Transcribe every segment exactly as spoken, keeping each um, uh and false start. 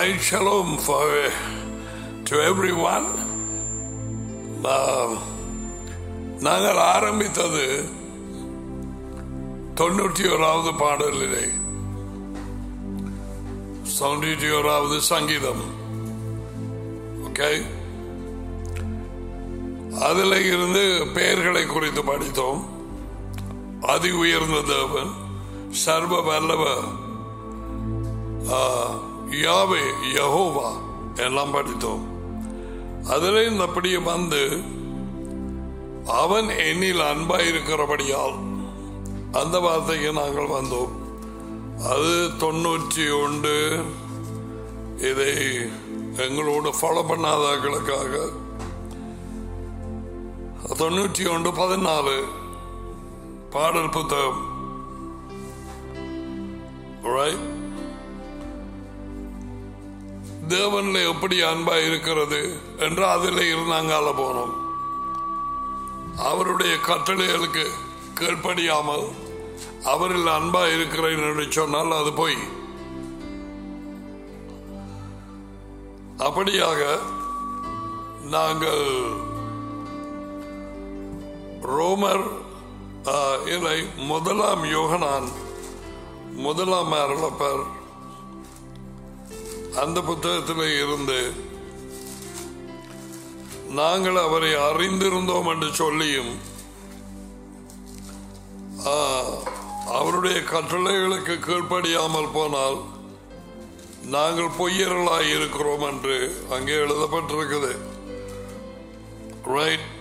Right, shalom for to everyone. நாங்கள் ஆரம்பித்தது தொண்ணூற்றி ஓராவது பாடலிலே தொண்ணூற்றி ஓராவது சங்கீதம். ஓகே, அதில் இருந்து பெயர்களை குறித்து படித்தோம். அதி உயர்ந்த தேவன், சர்வ வல்லவ, யாவே, யெகோவா எல்லாம் படித்தோம். அதில் அப்படியே வந்து அவன் என்னில் அன்பாயிருக்கிறபடியால் அந்த வார்த்தைக்கு நாங்கள் வந்தோம். அது தொண்ணூற்றி ஒன்று. இதை எங்களோடு ஃபாலோ பண்ணாதவர்களுக்காக தொண்ணூற்றி ஒன்று பதினாலு பாடல் புத்தகம். தேவன்ல எப்படி அன்பா இருக்கிறது என்று அதில் இருந்தாங்கால போனோம். அவருடைய கட்டளைகளுக்கு கீழ்ப்படியாமல் அவரில் அன்பா இருக்கிறேன் என்று சொன்னால் அது போய். அப்படியாக நாங்கள் ரோமர் இல்லை முதலாம் யோகனான் முதலாம் அருளப்பர் அந்த புத்தகத்தில் இருந்து நாங்கள் அவரை அறிந்திருந்தோம் என்று சொல்லியும் அவருடைய கட்டளைகளுக்கு கீழ்ப்படியாமல் போனால் நாங்கள் பொய்யர்களாய் இருக்கிறோம் என்று அங்கே எழுதப்பட்டிருக்குது. ரைட்.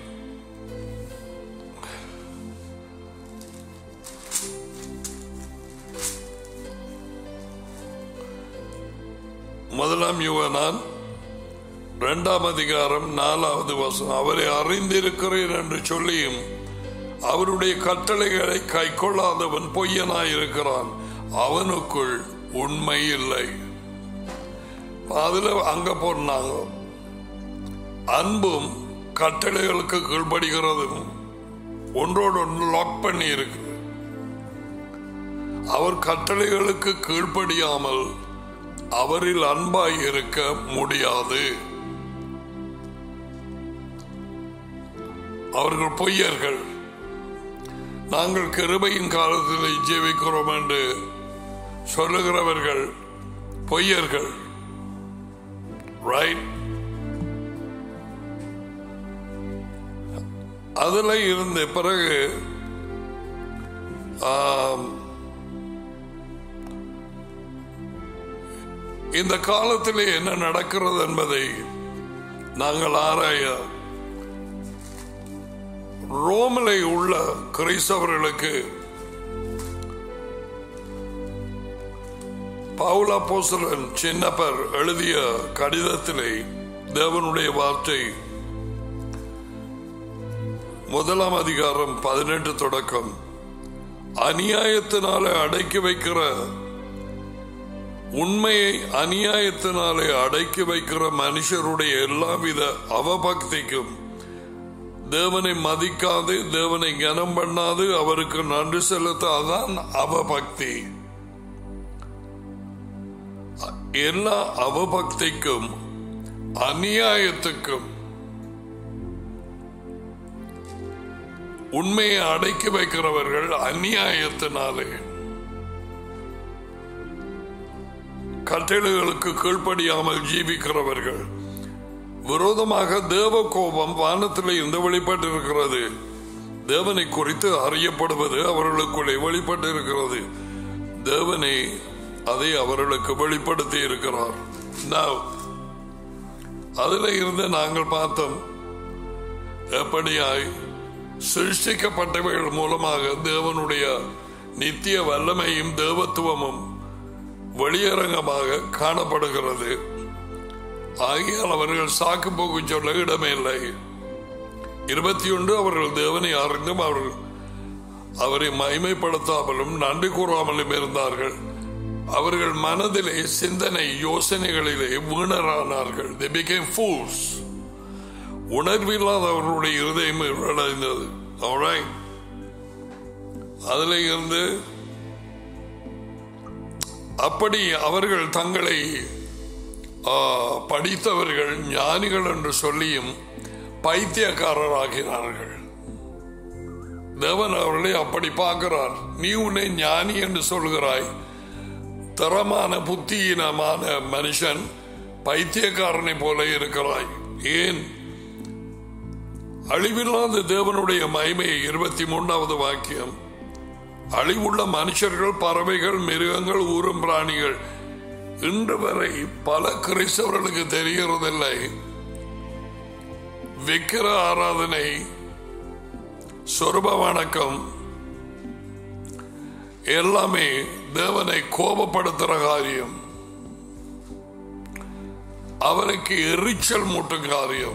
முதலாம் யோவான் இரண்டாம் அதிகாரம் நாலாவது வசனம். அவரை அறிந்திருக்கிறேன் என்று சொல்லியும் அவருடைய கட்டளைகளை கை கொள்ளாதவன் பொய்யனாயிருக்கிறான், அவனுக்குள் உண்மை இல்லை. அதுல அங்க போனாங்க அன்பும் கட்டளைகளுக்கு கீழ்படுகிறதும் ஒன்றோடு ஒன்று லாக் பண்ணி இருக்கு. அவர் கட்டளைகளுக்கு கீழ்ப்படியாமல் அவரில் அன்பாய் இருக்க முடியாது. அவர்கள் பொய்யர்கள். நாங்கள் கிருபையின் காலத்தில் ஜீவிக்கிறோம் என்று சொல்லுகிறவர்கள் பொய்யர்கள். ரைட். அதுல இருந்து பிறகு இந்த காலத்திலே என்ன நடக்கிறது என்பதை நாங்கள் ஆராய ரோமிலே உள்ள கிறிஸ்தவர்களுக்கு பவுல் அப்போஸ்தலன் சின்னப்பர் எழுதிய கடிதத்திலே தேவனுடைய வார்த்தை முதலாம் அதிகாரம் பதினெட்டு தொடக்கம், அநியாயத்தினாலே அடக்கி வைக்கிற உண்மையை அநியாயத்தினாலே அடக்கி வைக்கிற மனுஷருடைய எல்லாவித அவபக்திக்கும், தேவனை மதிக்காது தேவனை கனம் பண்ணாது அவருக்கு நன்றி செலுத்த, அதான் அவபக்தி. எல்லா அவபக்திக்கும் அநியாயத்துக்கும் உண்மையை அடக்கி வைக்கிறவர்கள் அநியாயத்தினாலே கட்டளைகளுக்கு கீழ்ப்படியாமல் ஜீவிக்கிறவர்கள். விரோதமாக தேவ கோபம் வானத்தில் இருந்து வெளிப்பட்டிருக்கிறது. தேவனை குறித்து அறியப்படுவது அவர்களுக்குள்ளே வெளிப்பட்டிருக்கிறது. தேவனை அதை அவர்களுக்கு வெளிப்படுத்தி இருக்கிறார். அதில் இருந்து நாங்கள் பார்த்தோம் எப்படியாய் சிருஷ்டிக்கப்பட்டவைகள் மூலமாக தேவனுடைய நித்திய வல்லமையும் தேவத்துவமும் வெளியரங்கமாக காணப்படுகிறது. ஆகியால் அவர்கள் சாக்கு போக்கு சொல்ல இடமே இல்லை. இருபத்தி ஒன்று அவர்கள் தேவனை அறிந்தும் அவர்கள் அவரை மகிமைப்படுத்தாமலும் நன்றி கூறாமலும் இருந்தார்கள். அவர்கள் மனதிலே சிந்தனை யோசனைகளிலே வீணரானார்கள். They became fools. உணர்வில்லாத அவர்களுடைய இருதயம் அடைந்தது. அதில் இருந்து அப்படி அவர்கள் தங்களை படித்தவர்கள் ஞானிகள் என்று சொல்லியும் பைத்தியக்காரராகிறார்கள். தேவன் அவர்களை அப்படி பார்க்கிறார். நீ உன்னை ஞானி என்று சொல்கிறாய், தரமான புத்தியினமான மனுஷன் பைத்தியக்காரனை போல இருக்கிறாய். ஏன்? அழிவில்லாத தேவனுடைய மகிமை. இருபத்தி மூன்றாவது வாக்கியம், அழிவுள்ள மனுஷர்கள், பறவைகள், மிருகங்கள், ஊரும் பிராணிகள். இன்று வரை பல கிறிஸ்தவர்களுக்கு தெரிகிறதில்லை, விக்கிர ஆராதனை, சொருப வணக்கம் எல்லாமே தேவனை கோபப்படுத்துகிற காரியம், அவருக்கு எரிச்சல் மூட்டும் காரியம்.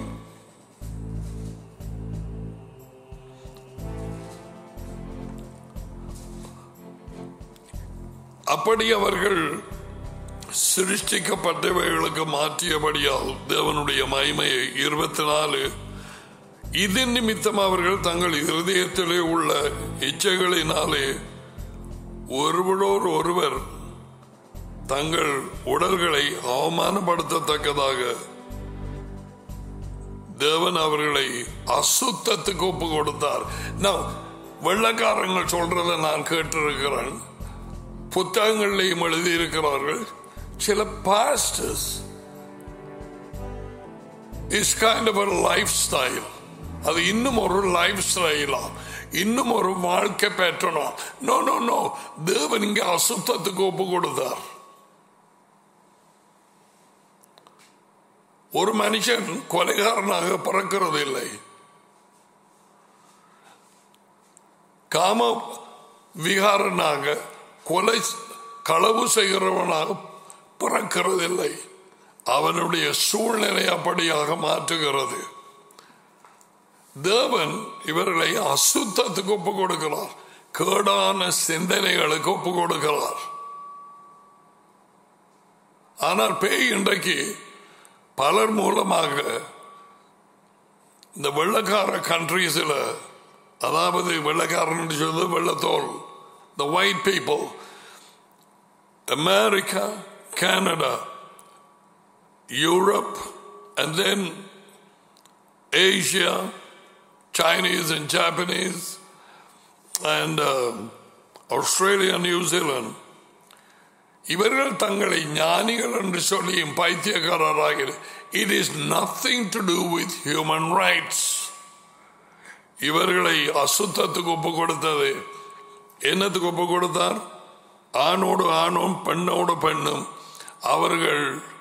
அப்படி அவர்கள் சிருஷ்டிக்கப்பட்டவைகளுக்கு மாற்றியபடியால் தேவனுடைய மகிமையை. இருபத்தி நாலு, இது நிமித்தம் அவர்கள் தங்கள் இருதயத்திலே உள்ள இச்சைகளினாலே ஒருவரோர் ஒருவர் தங்கள் உடல்களை அவமானப்படுத்தத்தக்கதாக தேவன் அவர்களை அசுத்தத்துக்கு ஒப்பு கொடுத்தார். நான் வெள்ளக்காரங்கள் சொல்றதை நான் கேட்டிருக்கிறேன், புத்தகங்களையும் எழுதியிருக்கிறார்கள். சில pastors is kind of a lifestyle. அது இன்னும் ஒரு லைஃப் ஸ்டைலா, இன்னும் ஒரு வாழ்க்கை பேட்டர்னா? நோ நோ நோ, தேவன் இங்க அசுத்தத்துக்கு ஒப்பு கொடுத்தார். ஒரு மனுஷன் கொலைகாரனாக பிறக்கிறது இல்லை, காம விகாரனாக கொலை களவு செய்கிறவனாக பிறக்கிறதில்லை. அவனுடைய சூழ்நிலை அப்படியாக மாற்றுகிறது. தேவன் இவர்களை அசுத்தத்துக்கு ஒப்பு கொடுக்கிறார், கேடான சிந்தனைகளுக்கு ஒப்பு கொடுக்கிறார். ஆனால் பேய் இன்றைக்கு பலர் மூலமாக இந்த வெள்ளக்கார கண்ட்ரீஸில், அதாவது வெள்ளக்காரன் சொல்வது வெள்ளத்தோல், the white people, America, Canada, Europe, and then Asia, Chinese and Japanese, and uh, Australia, New Zealand. இவர்கள் தங்களை ஞானிகள் என்று சொல்லியும் பைத்தியக்காரராக. It is nothing to do with human rights. இவர்களை அசுத்தத்துக்கு ஒப்பு கொடுத்தது. என்னத்துக்கு ஒப்பு கொடுத்தார்? ஆணோடு ஆணும் பெண்ணோடு பெண்ணும் அவர்கள்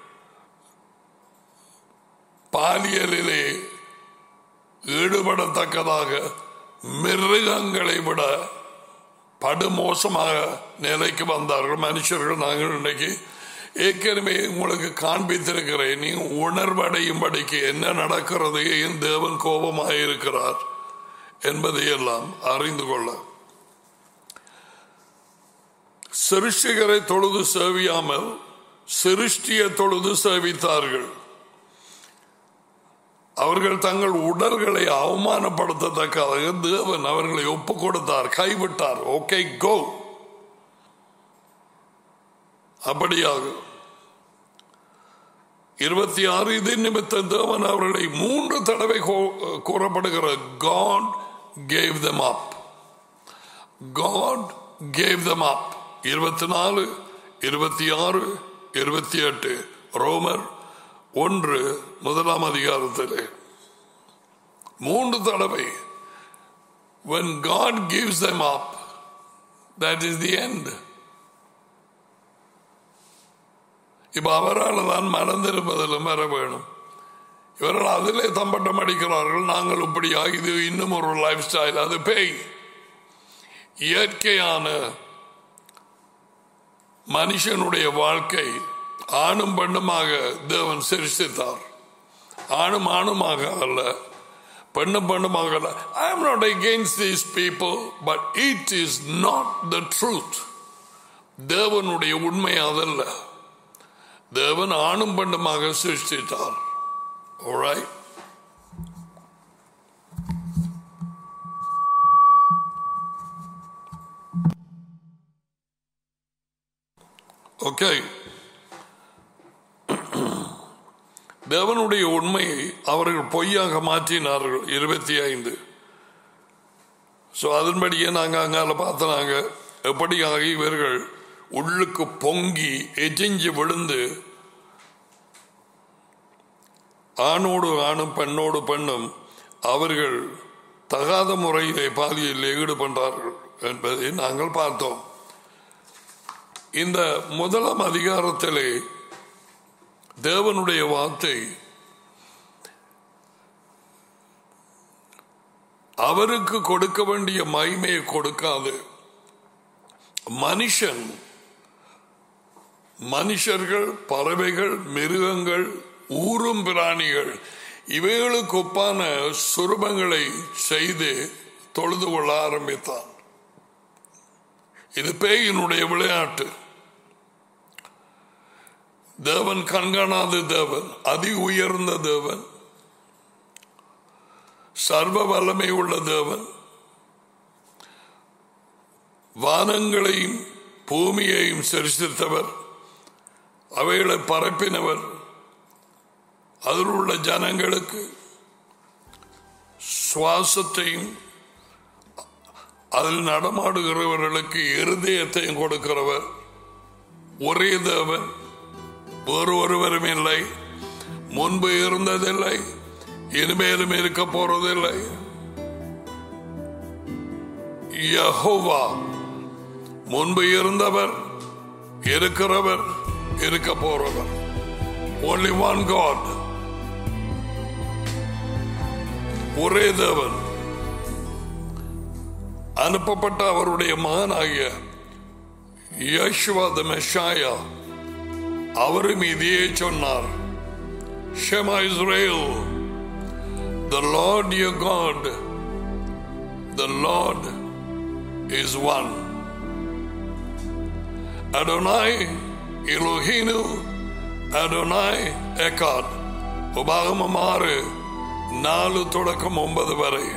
பாலியலிலே ஈடுபடத்தக்கதாக மிருகங்களை விட படுமோசமாக நிலைக்கு வந்தார்கள் மனுஷர்கள். நாங்கள் இன்றைக்கு ஏற்கனவே உங்களுக்கு காண்பித்திருக்கிறேன், நீ உணர்வடையும்படிக்கு என்ன நடக்கிறது, என் தேவன் கோபமாயிருக்கிறார் என்பதையெல்லாம் அறிந்து கொள்ள. சிருஷ்டிகரை தொழுது சேவியாமல் சிருஷ்டியை தொழுது சேவித்தார்கள். அவர்கள் தங்கள் உடல்களை அவமானப்படுத்தத்தக்கதாக தேவன் அவர்களை ஒப்பு கொடுத்தார், கைவிட்டார். Okay, go. அப்படியாக இருபத்தி ஆறு, இது நிமித்த தேவன் அவர்களை மூன்று தடவை கூறப்படுகிற God gave them up. God gave them up. இருபத்தி நாலு, இருபத்தி ஆறு, இருபத்தி எட்டு, ரோமர் ஒன்று முதலாம் அதிகாரத்திலே மூன்று தடவை. When God gives them up, that is the end. இப்ப அவரால் தான் மறந்திருப்பதிலும் வர வேணும். இவர்கள் அதிலே தம்பட்டம் அடிக்கிறார்கள், நாங்கள் இப்படியா, இது இன்னும் ஒரு லைஃப் ஸ்டைல். அது பேய். இயற்கையான மனுஷனுடைய வாழ்க்கை ஆணும் பெண்ணுமாக தேவன் சிருஷ்டித்தார். ஆணும் ஆணுமாக அல்ல, பெண்ணும் பெண்ணுமாக அல்ல. I am not against these people, but it is not the truth. தேவனுடைய உண்மை அதல்ல. தேவன் ஆணும் பெண்ணுமாக சிருஷ்டித்தார். All right? Okay. தேவனுடைய உண்மையை அவர்கள் பொய்யாக மாற்றினார்கள். இருபத்தி ஐந்து. ஸோ அதன்படியே நாங்கள் அங்கால பார்த்தனாங்க எப்படியாக இவர்கள் உள்ளுக்கு பொங்கி எஜிஞ்சு விழுந்து ஆணோடு ஆணும் பெண்ணோடு பெண்ணும் அவர்கள் தகாத முறையிலே பாலியலில் ஈடுபட்டார்கள் என்பதை நாங்கள் பார்த்தோம். இந்த முதலாம் அதிகாரத்திலே தேவனுடைய வார்த்தை அவருக்கு கொடுக்க வேண்டிய மகிமையை கொடுக்காது. மனுஷன் மனுஷர்கள், பறவைகள், மிருகங்கள், ஊரும் பிராணிகள் இவைகளுக்கு ஒப்பான சுரூபங்களை செய்து தொழுது கொள்ள ஆரம்பித்தான். இது பேயினுடைய விளையாட்டு. தேவன் கண்காணாத தேவன், அதி உயர்ந்த தேவன், சர்வ வல்லமை உள்ள தேவன், வானங்களையும் பூமியையும் சிருஷ்டித்தவர், அவைகளை பரப்பினவர், அதில் உள்ள ஜனங்களுக்கு சுவாசத்தையும் அதில் நடமாடுகிறவர்களுக்கு இருதயத்தையும் கொடுக்கிறவர் ஒரே தேவன், வேறு ஒருவரும் இல்லை. முன்பு இருந்ததில்லை, இனிமேலும் இருக்க போறதில்லை. யெகோவா முன்பு இருந்தவர், இருக்கிறவர், இருக்க போறவர். Only one God. ஒரே தேவன். அனுப்பப்பட்ட அவருடைய மகனாகிய யேசுவா தி மெஷாயா அவரும் இதையே சொன்னார். Shema Israel, the Lord your God, the Lord is one. Adonai Eloheinu Adonai Echad. உபாகமம் ஆறு நாலு தொடக்கம் ஒன்பது வரை.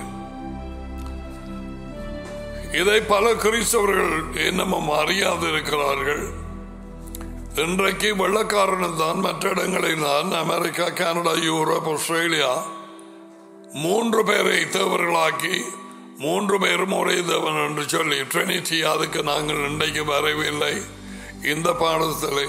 இதை பல கிறிஸ்தவர்கள் என்னமும் அறியாது இருக்கிறார்கள். இன்றைக்கு வெள்ளக்காரன் தான் மற்ற இடங்களில் தான் அமெரிக்கா, கனடா, யூரோப், ஆஸ்திரேலியா மூன்று பேரை தேவர்களாக்கி மூன்று பேரும் ஒரே தேவன் என்று சொல்லி ட்ரினிட்டி. அதுக்கு நாங்கள் இன்றைக்கு வரவில்லை இந்த பாடத்தில்.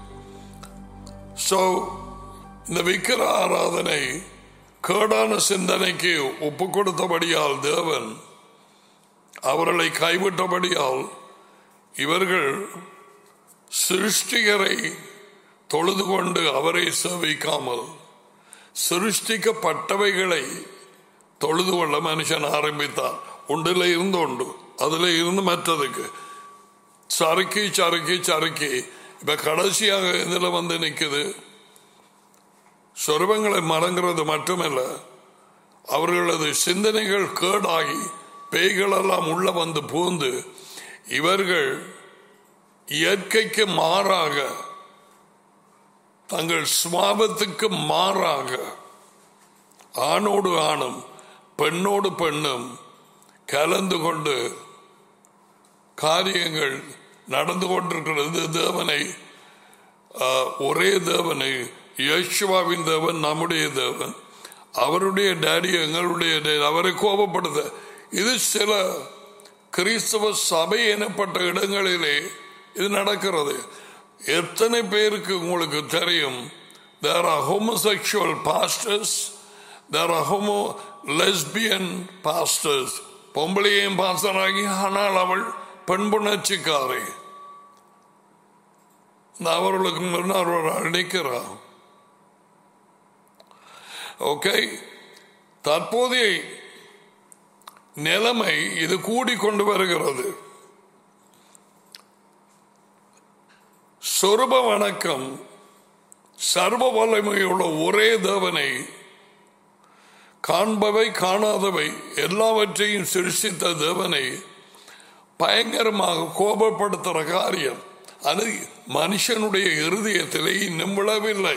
சோ இந்த விக்கிர ஆராதனை கேடான சிந்தனைக்கு ஒப்பு கொடுத்தபடியால், தேவன் அவர்களை கைவிட்டபடியால், இவர்கள் சிருஷ்டிகரை தொழுது கொண்டு அவரை சேவிக்காமல் சிருஷ்டிக்கப்பட்டவைகளை தொழுது கொள்ள மனுஷன் ஆரம்பித்தான். ஒன்றில் இருந்து உண்டு, அதுல இருந்து மற்றதுக்கு சறுக்கி சறுக்கி சறுக்கி இப்ப கடைசியாக இதுல வந்து நிற்குது. சொருபங்களை மறங்கிறது மட்டுமல்ல, அவர்களது சிந்தனைகள் கேடாகி பேய்கள் எல்லாம் உள்ள வந்து பூந்து இவர்கள் இயற்கைக்கு மாறாக, தங்கள் சுவாபத்துக்கு மாறாக ஆணோடு ஆணும் பெண்ணோடு பெண்ணும் கலந்து கொண்டு காரியங்கள் நடந்து கொண்டிருக்கிறது. தேவனை, ஒரே தேவனை, யேசுவாவின் தேவன், நம்முடைய தேவன், அவருடைய டேடி எங்களுடைய டேடி, அவரை கோபப்படுத்த. இது சில கிறிஸ்தவ சபை எனப்பட்ட இடங்களிலே இது நடக்கிறது. எத்தனை பேருக்கு உங்களுக்கு தெரியும்? there are homosexual pastors, there are homo lesbian pastors. பொம்பளையும் பாஸ்டராகி, ஆனால் அவள் பெண்புணர்ச்சிக்காரை. அவர்களுக்கு முன்னால் நிற்கிறார். ஓகே, தற்போதைய நிலைமை இது கூடிக்கொண்டு வருகிறது. சொருப வணக்கம், சர்வ வல்லமையுள்ள ஒரே தேவனை, காண்பவை காணாதவை எல்லாவற்றையும் சிருஷ்டித்த தேவனை பயங்கரமாக கோபப்படுத்துகிற காரியம் அது மனுஷனுடைய இருதயத்திலே இன்னும் விழவில்லை.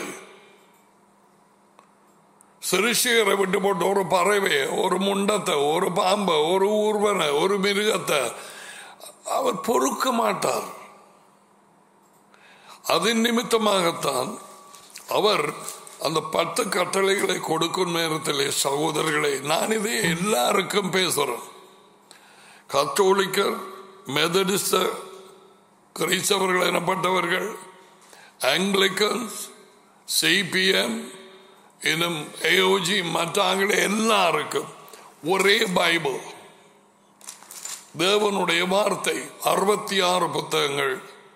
சிருஷ்டிகரை விட்டு போட்டு ஒரு பறவை, ஒரு முண்டத்தை, ஒரு பாம்பை, ஒரு ஊர்வனை, ஒரு மிருகத்தை அவர் பொறுக்க மாட்டார். அதன் நிமித்தமாகத்தான் அவர் அந்த பத்து கட்டளைகளை கொடுக்கும் நேரத்திலே சகோதரர்களே, நான் இதை எல்லாருக்கும் பேசுறேன். கத்தோலிக்கர், மெதடிஸ்ட, கிறிஸ்தவர்கள் எனப்பட்டவர்கள், ஆங்கிலிக்கன்ஸ், சிபிஎம், இன்னும் ஏஓஜி, மற்ற எல்லாருக்கும் ஒரே பைபிள், தேவனுடைய வார்த்தை. அறுபத்தி ஆறு புத்தகங்கள்,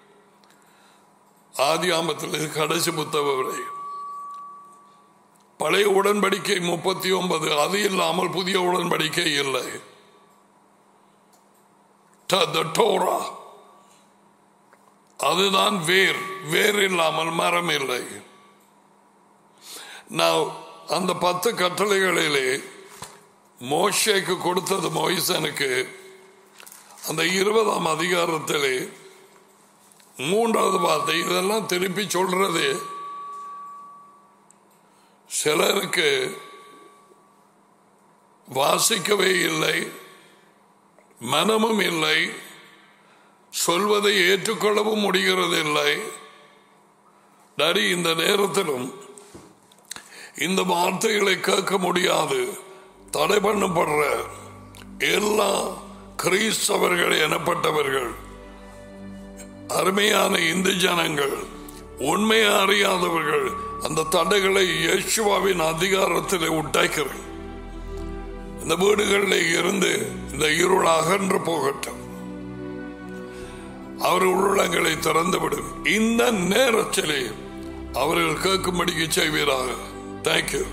ஆதியாமத்தில் கடைசி புத்தகம். பழைய உடன்படிக்கை முப்பத்தி ஒன்பது, அது இல்லாமல் புதிய உடன்படிக்கை இல்லை. அதுதான் வேர். வேர் இல்லாமல் மரம் இல்லை. நான் அந்த பத்து கட்டளைகளிலே மோசேக்கு கொடுத்தது மோயிசனுக்கு அந்த இருபதாம் அதிகாரத்திலே மூன்றாவது வார்த்தை. இதெல்லாம் திருப்பி சொல்றது சிலருக்கு வாசிக்கவே இல்லை, மனமும் இல்லை, சொல்வதை ஏற்றுக்கொள்ளவும் முடிகிறது இல்லை. டரி இந்த நேரத்திலும் இந்த வார்த்தைகளை கேட்க முடியாது. தடை பண்ணப்படுற எல்லா கிறிஸ்தவர்கள் எனப்பட்டவர்கள், அருமையான இந்து ஜனங்கள், உண்மையை அறியாதவர்கள், அந்த தடைகளை இயேசுவின் அதிகாரத்தில் உண்டாக்கிறேன். இந்த வீடுகளில் இருந்து இந்த இருள் அகன்று போகட்டும். அவர்கள் உள்ளங்களை திறந்துவிடும். இந்த நேரத்திலே அவர்கள் கேட்கும்படிக்கு செய்வீராக. தேங்க்யூ.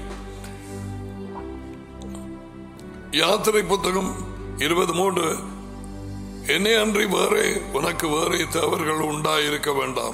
யாத்திரை புத்தகம் இருபது மூன்று, என்னை அன்றி வேறே உனக்கு வேறே தேவர்கள் உண்டாயிருக்க வேண்டாம்.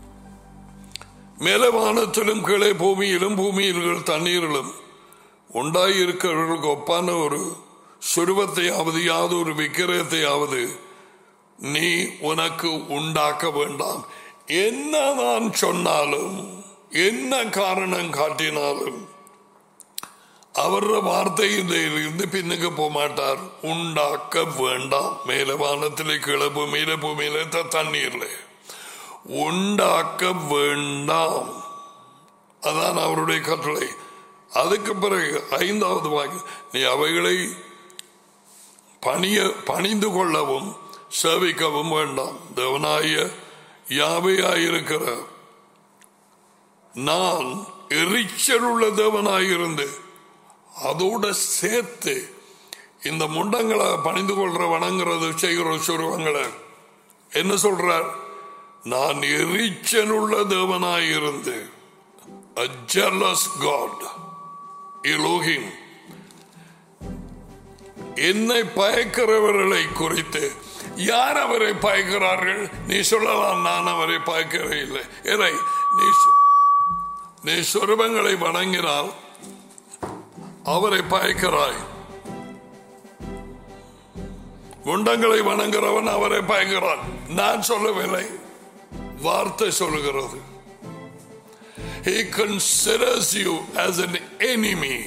மேலே வானத்திலும் கீழே பூமியிலும் பூமியில் தண்ணீரிலும் உண்டாயிருக்கிறவர்களுக்கு ஒப்பான ஒரு சுருவத்தையாவது யாதொரு விக்கிரகத்தையாவது நீ உனக்கு உண்டாக்க வேண்டாம். என்ன நான் சொன்னாலும், என்ன காரணம் காட்டினாலும் அவர் வார்த்தையிலிருந்து பின்னுக்கு போக மாட்டார். உண்டாக்க வேண்டாம். மேல வானத்திலே கீழே பூமியில பூமியில தண்ணீர்ல உண்டாக்க வேண்டாம். அதான் அவருடைய கட்டளை. அதுக்கு பிறகு ஐந்தாவது வாக்கு, நீ அவைகளை பணிய பணிந்து கொள்ளவும் சேவிக்கவும் வேண்டாம். தேவனாய யாவையாயிருக்கிற நான் எரிச்சல் உள்ள தேவனாயிருந்து அதோட சேர்த்து இந்த முண்டங்களை பணிந்து கொள்ற வணங்குறது செய்கிற சுருவங்களை என்ன சொல்றார்? நான் எரிச்சல் உள்ள தேவனாயிருந்து, a jealous God, Elohim. என்னை பயக்கிறவர்களை குறித்து யார் அவரை பயக்கிறார்கள்? நீ சொல்லலாம், நான் அவரை பயக்கவே இல்லை. ஏதை நீ சுரூபங்களை வணங்கினால் அவரை பயக்கிறாய். முண்டங்களை வணங்குறவன் அவரை பயக்கிறான். நான் சொல்லவில்லை, வார்த்தை சொல்லுகிறது. He considers you as an enemy.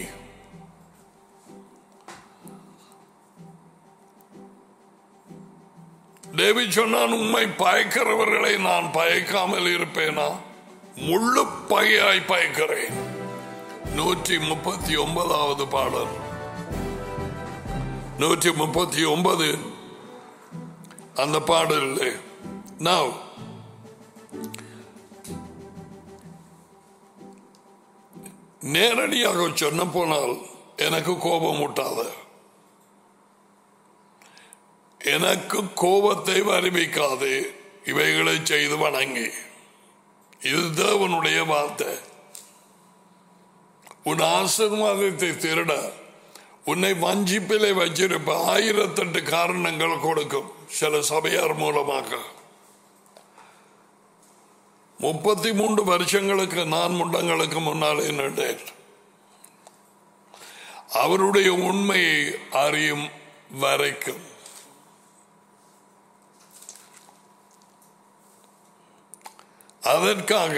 David சொன்னான், உண்மை பயக்கிறவர்களை நான் பயக்காமல் இருப்பேனா? முழு பகையாய் பயக்கிறேன். நூற்றி முப்பத்தி ஒன்பதாவது பாடல், நூற்றி முப்பத்தி ஒன்பது அந்த பாடல். Now நேரடியாக சொன்ன போனால் எனக்கு கோபம் ஊட்டாத, எனக்கு கோபத்தை வருவிக்காது, இவைகளை செய்து வணங்கி. இது தேவனுடைய வார்த்தை. உன் ஆசீர்வாதத்தை திருட உன்னை வஞ்சிப்பிலே வச்சிருப்ப ஆயிரத்தெட்டு காரணங்கள் கொடுக்கும் சில சபையார் மூலமாக. முப்பத்தி மூன்று வருஷங்களுக்கு நான் முண்டங்களுக்கு முன்னாலே நின்றேன். அவருடைய உண்மையை அறியும் வரைக்கும் அதற்காக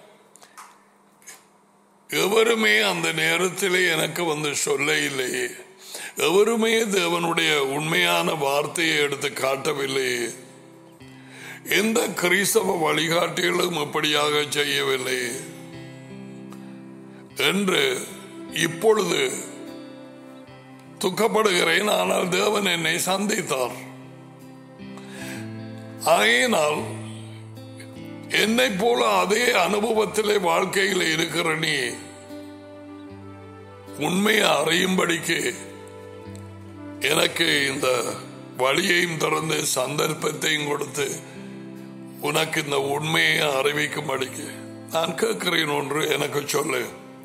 எவருமே அந்த நேரத்திலே எனக்கு வந்து சொல்ல இல்லையே, எவருமே தேவனுடைய உண்மையான வார்த்தையை எடுத்து காட்டவில்லையே, எந்த கிறிஸ்தவ வழிகாட்டிகளும் இப்படியாக செய்யவில்லை. என்று இப்பொழுது துக்கப்படுகிறேன். ஆனால் தேவன் என்னை சந்தித்தார். ஆகையினால் என்னை போல அதே அனுபவத்திலே வாழ்க்கையில் இருக்கிற நீ உண்மையை அறியும்படிக்கு எனக்கு இந்த வழியையும் திறந்து சந்தர்ப்பத்தையும் கொடுத்து உனக்கு இந்த உண்மையை அறிவிக்கும்படிக்கு நான் கேட்கிறேன். ஒன்று எனக்கு சொல்லு.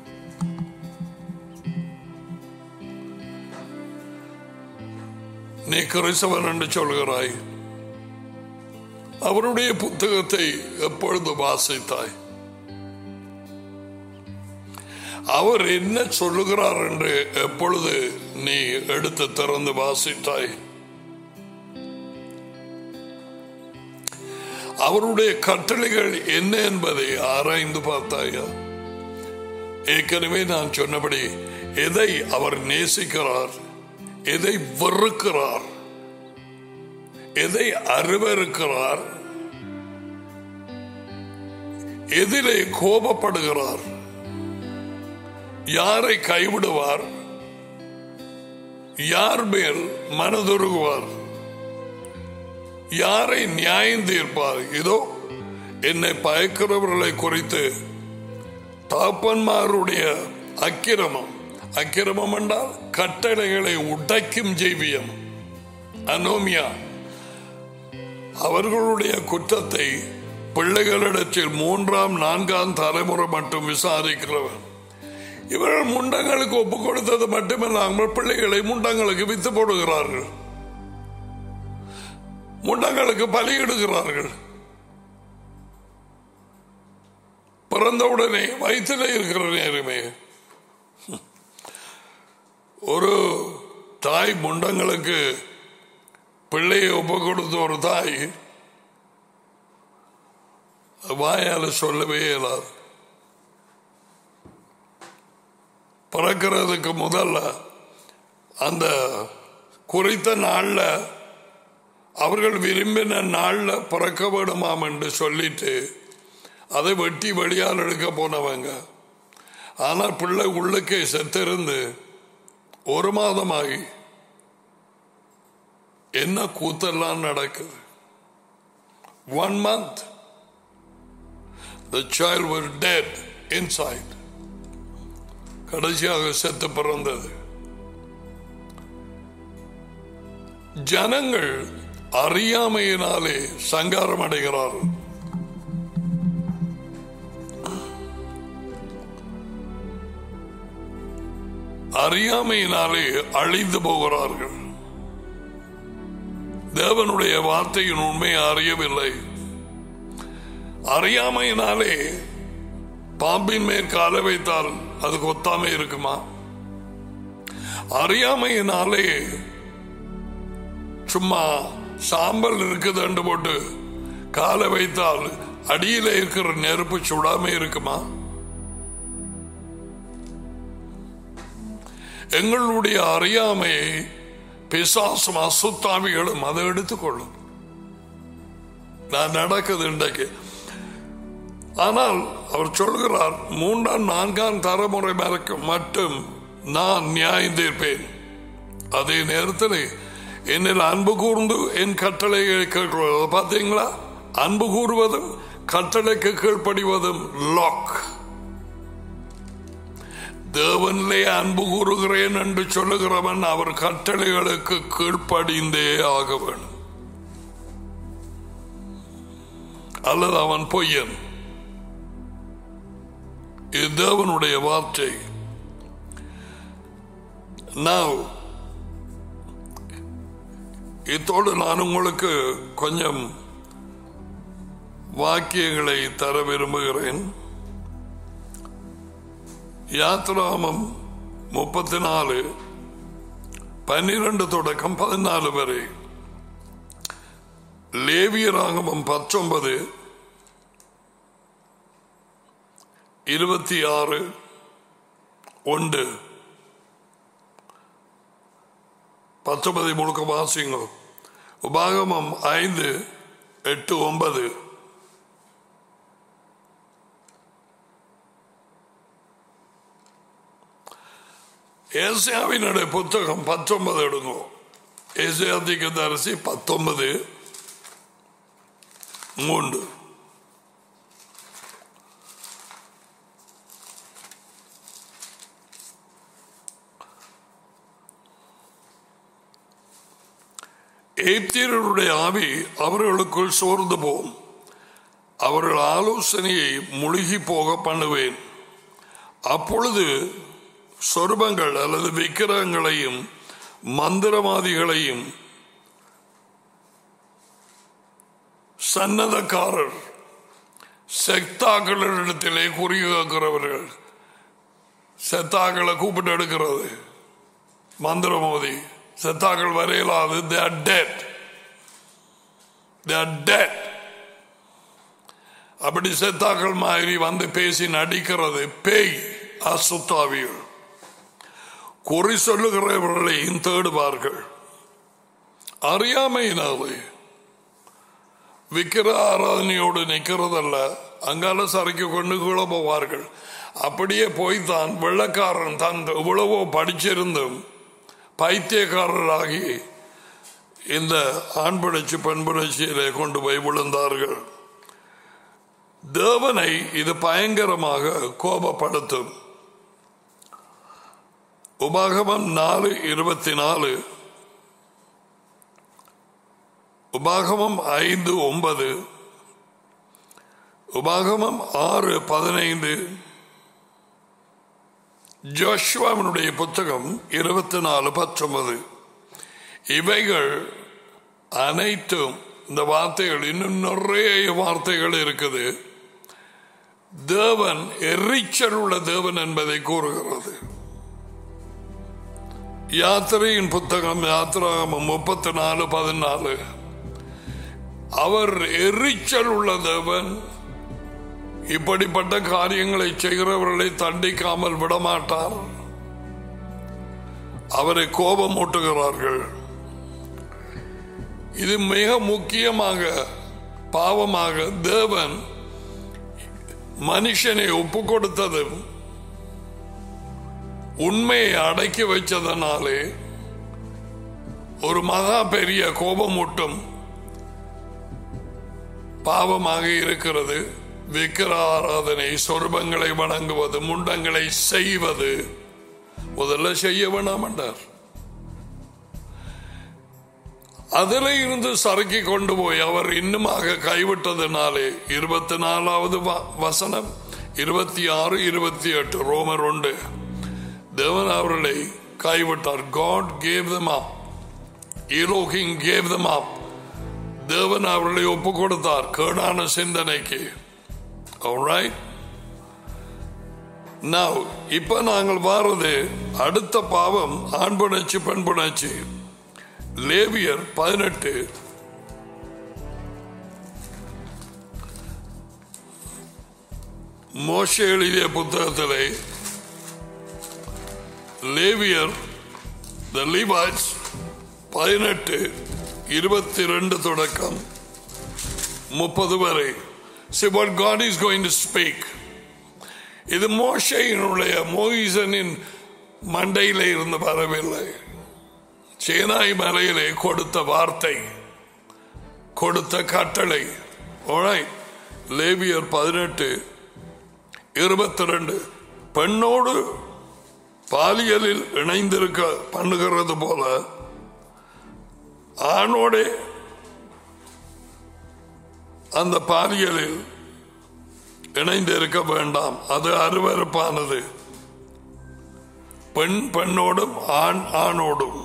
நீ கிறிஸ்தவன் என்று சொல்கிறாய். அவருடைய புத்தகத்தை எப்பொழுது வாசித்தாய்? அவர் என்ன சொல்லுகிறார் என்று எப்பொழுது நீ எடுத்து திறந்து வாசித்தாய்? அவருடைய கட்டளைகள் என்ன என்பதை ஆராய்ந்து பார்த்தாயா? ஏற்கனவே நான் சொன்னபடி எதை அவர் நேசிக்கிறார், எதை வெறுக்கிறார், எதை அருவருக்கிறார், எதிலே கோபப்படுகிறார், யாரை கைவிடுவார், யார் மேல் மனதுருகுவார், யாரை நியாயம் தீர்ப்பார். இதோ என்னை பயக்கிறவர்களை குறித்து தாப்பன்மாருடைய அக்கிரமம், அக்கிரமம் என்றால் கட்டளைகளை உடைக்கும் ஜீவியம், அனோமியா, அவர்களுடைய குற்றத்தை பிள்ளைகளிடத்தில் மூன்றாம் நான்காம் தலைமுறை மட்டும் விசாரிக்கிறவன். இவர்கள் முண்டங்களுக்கு ஒப்புக் கொடுத்தது மட்டுமல்லாமல் பிள்ளைகளை முண்டங்களுக்கு வித்து போடுகிறார்கள், முண்டங்களுக்கு பலியிடுகிறார்கள். பிறந்தவுடனே வயிற்றிலே இருக்கிற நேரமே ஒரு தாய் முண்டங்களுக்கு பிள்ளையை ஒப்புக் கொடுத்த ஒரு தாய் வாயால சொல்லவே இயலாது. பிறக்கிறதுக்கு முதல்ல அந்த குறித்த நாள்ல அவர்கள் விரும்பின நாள்ல பிறக்க வேணுமாம் என்று சொல்லிட்டு அதை வெட்டி வெளியால் எடுக்க போனவங்க. ஆனால் பிள்ளை உள்ளுக்கே செத்திருந்து ஒரு மாதமாகி என்ன கூத்தெல்லாம் நடக்குது. One month the child was dead inside. கடைசியாக செத்து பிறந்தது. ஜனங்கள் அறியாமையினாலே சங்காரம் அடைகிறார்கள். அறியாமையினாலே அழிந்து போகிறார்கள். தேவனுடைய வார்த்தையின் உண்மையை அறியவில்லை. அறியாமையினாலே பாம்பின் மேல் காலை வைத்தால் அது கொத்தாம இருக்குமா? அறியாமையினாலே சும்மா சாம்பல் இருக்குது என்று போட்டு காலை வைத்தால் அடியில இருக்கிற நெருப்பு சுடாம இருக்குமா? எங்களுடைய அறியாமையை பிசாசும் அசுத்தாவிகளும் அதை எடுத்துக்கொள்ளும். நான் நடக்குது இன்றைக்கு. ஆனால் அவர் சொல்கிறார், மூன்றாம் நான்காம் தலைமுறை மட்டும் நான் நியாயம் தீர்ப்பேன். அதே நேரத்தில் என்னில் அன்பு கூர்ந்து என் கட்டளைகளை கேட்கிறது. பார்த்தீங்களா? அன்பு கூறுவதும் கட்டளைக்கு கீழ்ப்படிவதும் லாக். தேவனிலே அன்பு கூறுகிறேன் என்று சொல்லுகிறவன் அவர் கட்டளைகளுக்கு கீழ்ப்படிந்தே ஆக வேண்டும், அல்லது அவன் பொய்யன். இது தேவனுடைய வார்த்தை. Now, இத்தோடு நான் உங்களுக்கு கொஞ்சம் வாக்கியங்களை தர விரும்புகிறேன். யாத்ராமம் முப்பத்தி நாலு பன்னிரண்டு தொடக்கம் பதினாலு வரை, லேவியராகமம் பத்தொன்பது இருபத்தி ஆறு ஒன்று பத்தொன்பதை முழுக்க வாசிங்க. உபாகமம் ஐந்து எட்டு ஒன்பது, ஏசாயாவினுடைய புத்தகம் பத்தொன்பது எடுங்கோ. ஏசாயா தீர்க்கதரிசி பத்தொன்பது மூன்று. எகிப்தியருடைய ஆவி அவர்களுக்குள் சோர்ந்து போகும், அவர்கள் ஆலோசனையை முழுகி போக பண்ணுவேன். அப்பொழுது சொருபங்கள் அல்லது விக்கிரகங்களையும் மந்திரவாதிகளையும் சன்னதக்காரர் செத்தாக்களிடத்திலே குறி கேட்கிறவர்கள், செத்தாக்களை கூப்பிட்டு எடுக்கிறது மந்திரமோதி, செத்தாக்கள் வரையலாது, they are dead, they are dead. அப்படி செத்தாக்கள் மாதிரி வந்து பேசி நடிக்கிறது பேய், அசுத்தாவிகள். குறி சொல்லுகிறவர்களையும் தேடுவார்கள். அறியாமையினாலே விக்கிர ஆராதனையோடு நிற்கிறதல்ல, அங்கால சறுக்கி கொண்டு கீழே போவார்கள். அப்படியே போய்தான் வெள்ளக்காரன் தான் எவ்வளவோ படிச்சிருந்தும் பைத்தியக்காரராகி இந்த ஆண் புணர்ச்சி பெண் புணர்ச்சியிலே கொண்டு போய் விழுந்தார்கள். தேவனை இது பயங்கரமாக கோபப்படுத்தும். உபாகமம் நாலு இருபத்தி நாலு, உபாகமம் ஐந்து ஒன்பது, உபாகமம் ஆறு பதினைந்து, ஜோஷுவாவினுடைய புத்தகம் இருபத்தி நாலு பத்தொன்பது. இவைகள் அனைத்தும் இந்த வார்த்தைகள், இன்னும் நிறைய வார்த்தைகள் இருக்குது. தேவன் எரிச்சல் உள்ள தேவன் என்பதை கூறுகிறது. யாத்திரையின் புத்தகம் யாத்திராகமம் முப்பத்தி நாலு பதினாலு, அவர் எரிச்சல் உள்ள தேவன், இப்படிப்பட்ட காரியங்களை செய்கிறவர்களை தண்டிக்காமல் விடமாட்டார். அவரை கோபம் ஊட்டுகிறார்கள். இது மிக முக்கியமாக பாவமாக தேவன் மனுஷனை ஒப்பு கொடுத்ததும் உண்மையை அடக்கி வைச்சதனாலே ஒரு மகா பெரிய கோபமூட்டும் பாவமாக இருக்கிறது. விக்கிர ஆராதனை, சொர்பங்களை வணங்குவது, முண்டங்களை செய்வது. முதல்ல செய்ய வேணாம் என்றார். அதில் இருந்து சறுக்கி கொண்டு போய் அவர் இன்னுமாக கைவிட்டதினாலே இருபத்தி நாலாவது வசனம், இருபத்தி ஆறு இருபத்தி எட்டு, ரோமர் ஒன்று, தேவன் அவர்களை கைவிட்டார். God gave them up. Elohim gave them up. தேவன் அவர்களை ஒப்பு கொடுத்தார் கேடான சிந்தனைக்கு. Alright? Now, இப்ப நாங்கள் வாரது அடுத்த பாவம், ஆண் புணர்ச்சி பெண் புணர்ச்சி. லேவியர் பதினெட்டு மோசே எழுதிய புத்தகத்திலே லேவியர் the Levites பதினெட்டு இருபத்தி ரெண்டு தொடக்கம் முப்பது வரை. See what God is going to speak. இது மோசேயினுடைய மோயிசனின் மண்டையிலே இருந்து வரவில்லை. சேனாய் மலையிலே கொடுத்த வார்த்தை, கொடுத்த கட்டளை. Alright. லேவியர் பதினெட்டு இருபத்தி ரெண்டு, பெண்ணோடு பாலியலில் இணைந்திருக்க பண்ணுகிறது போல ஆணோட அந்த பாலியலில் இணைந்திருக்க வேண்டாம், அது அருவருப்பானது. பெண் பெண்ணோடும் ஆண் ஆணோடும்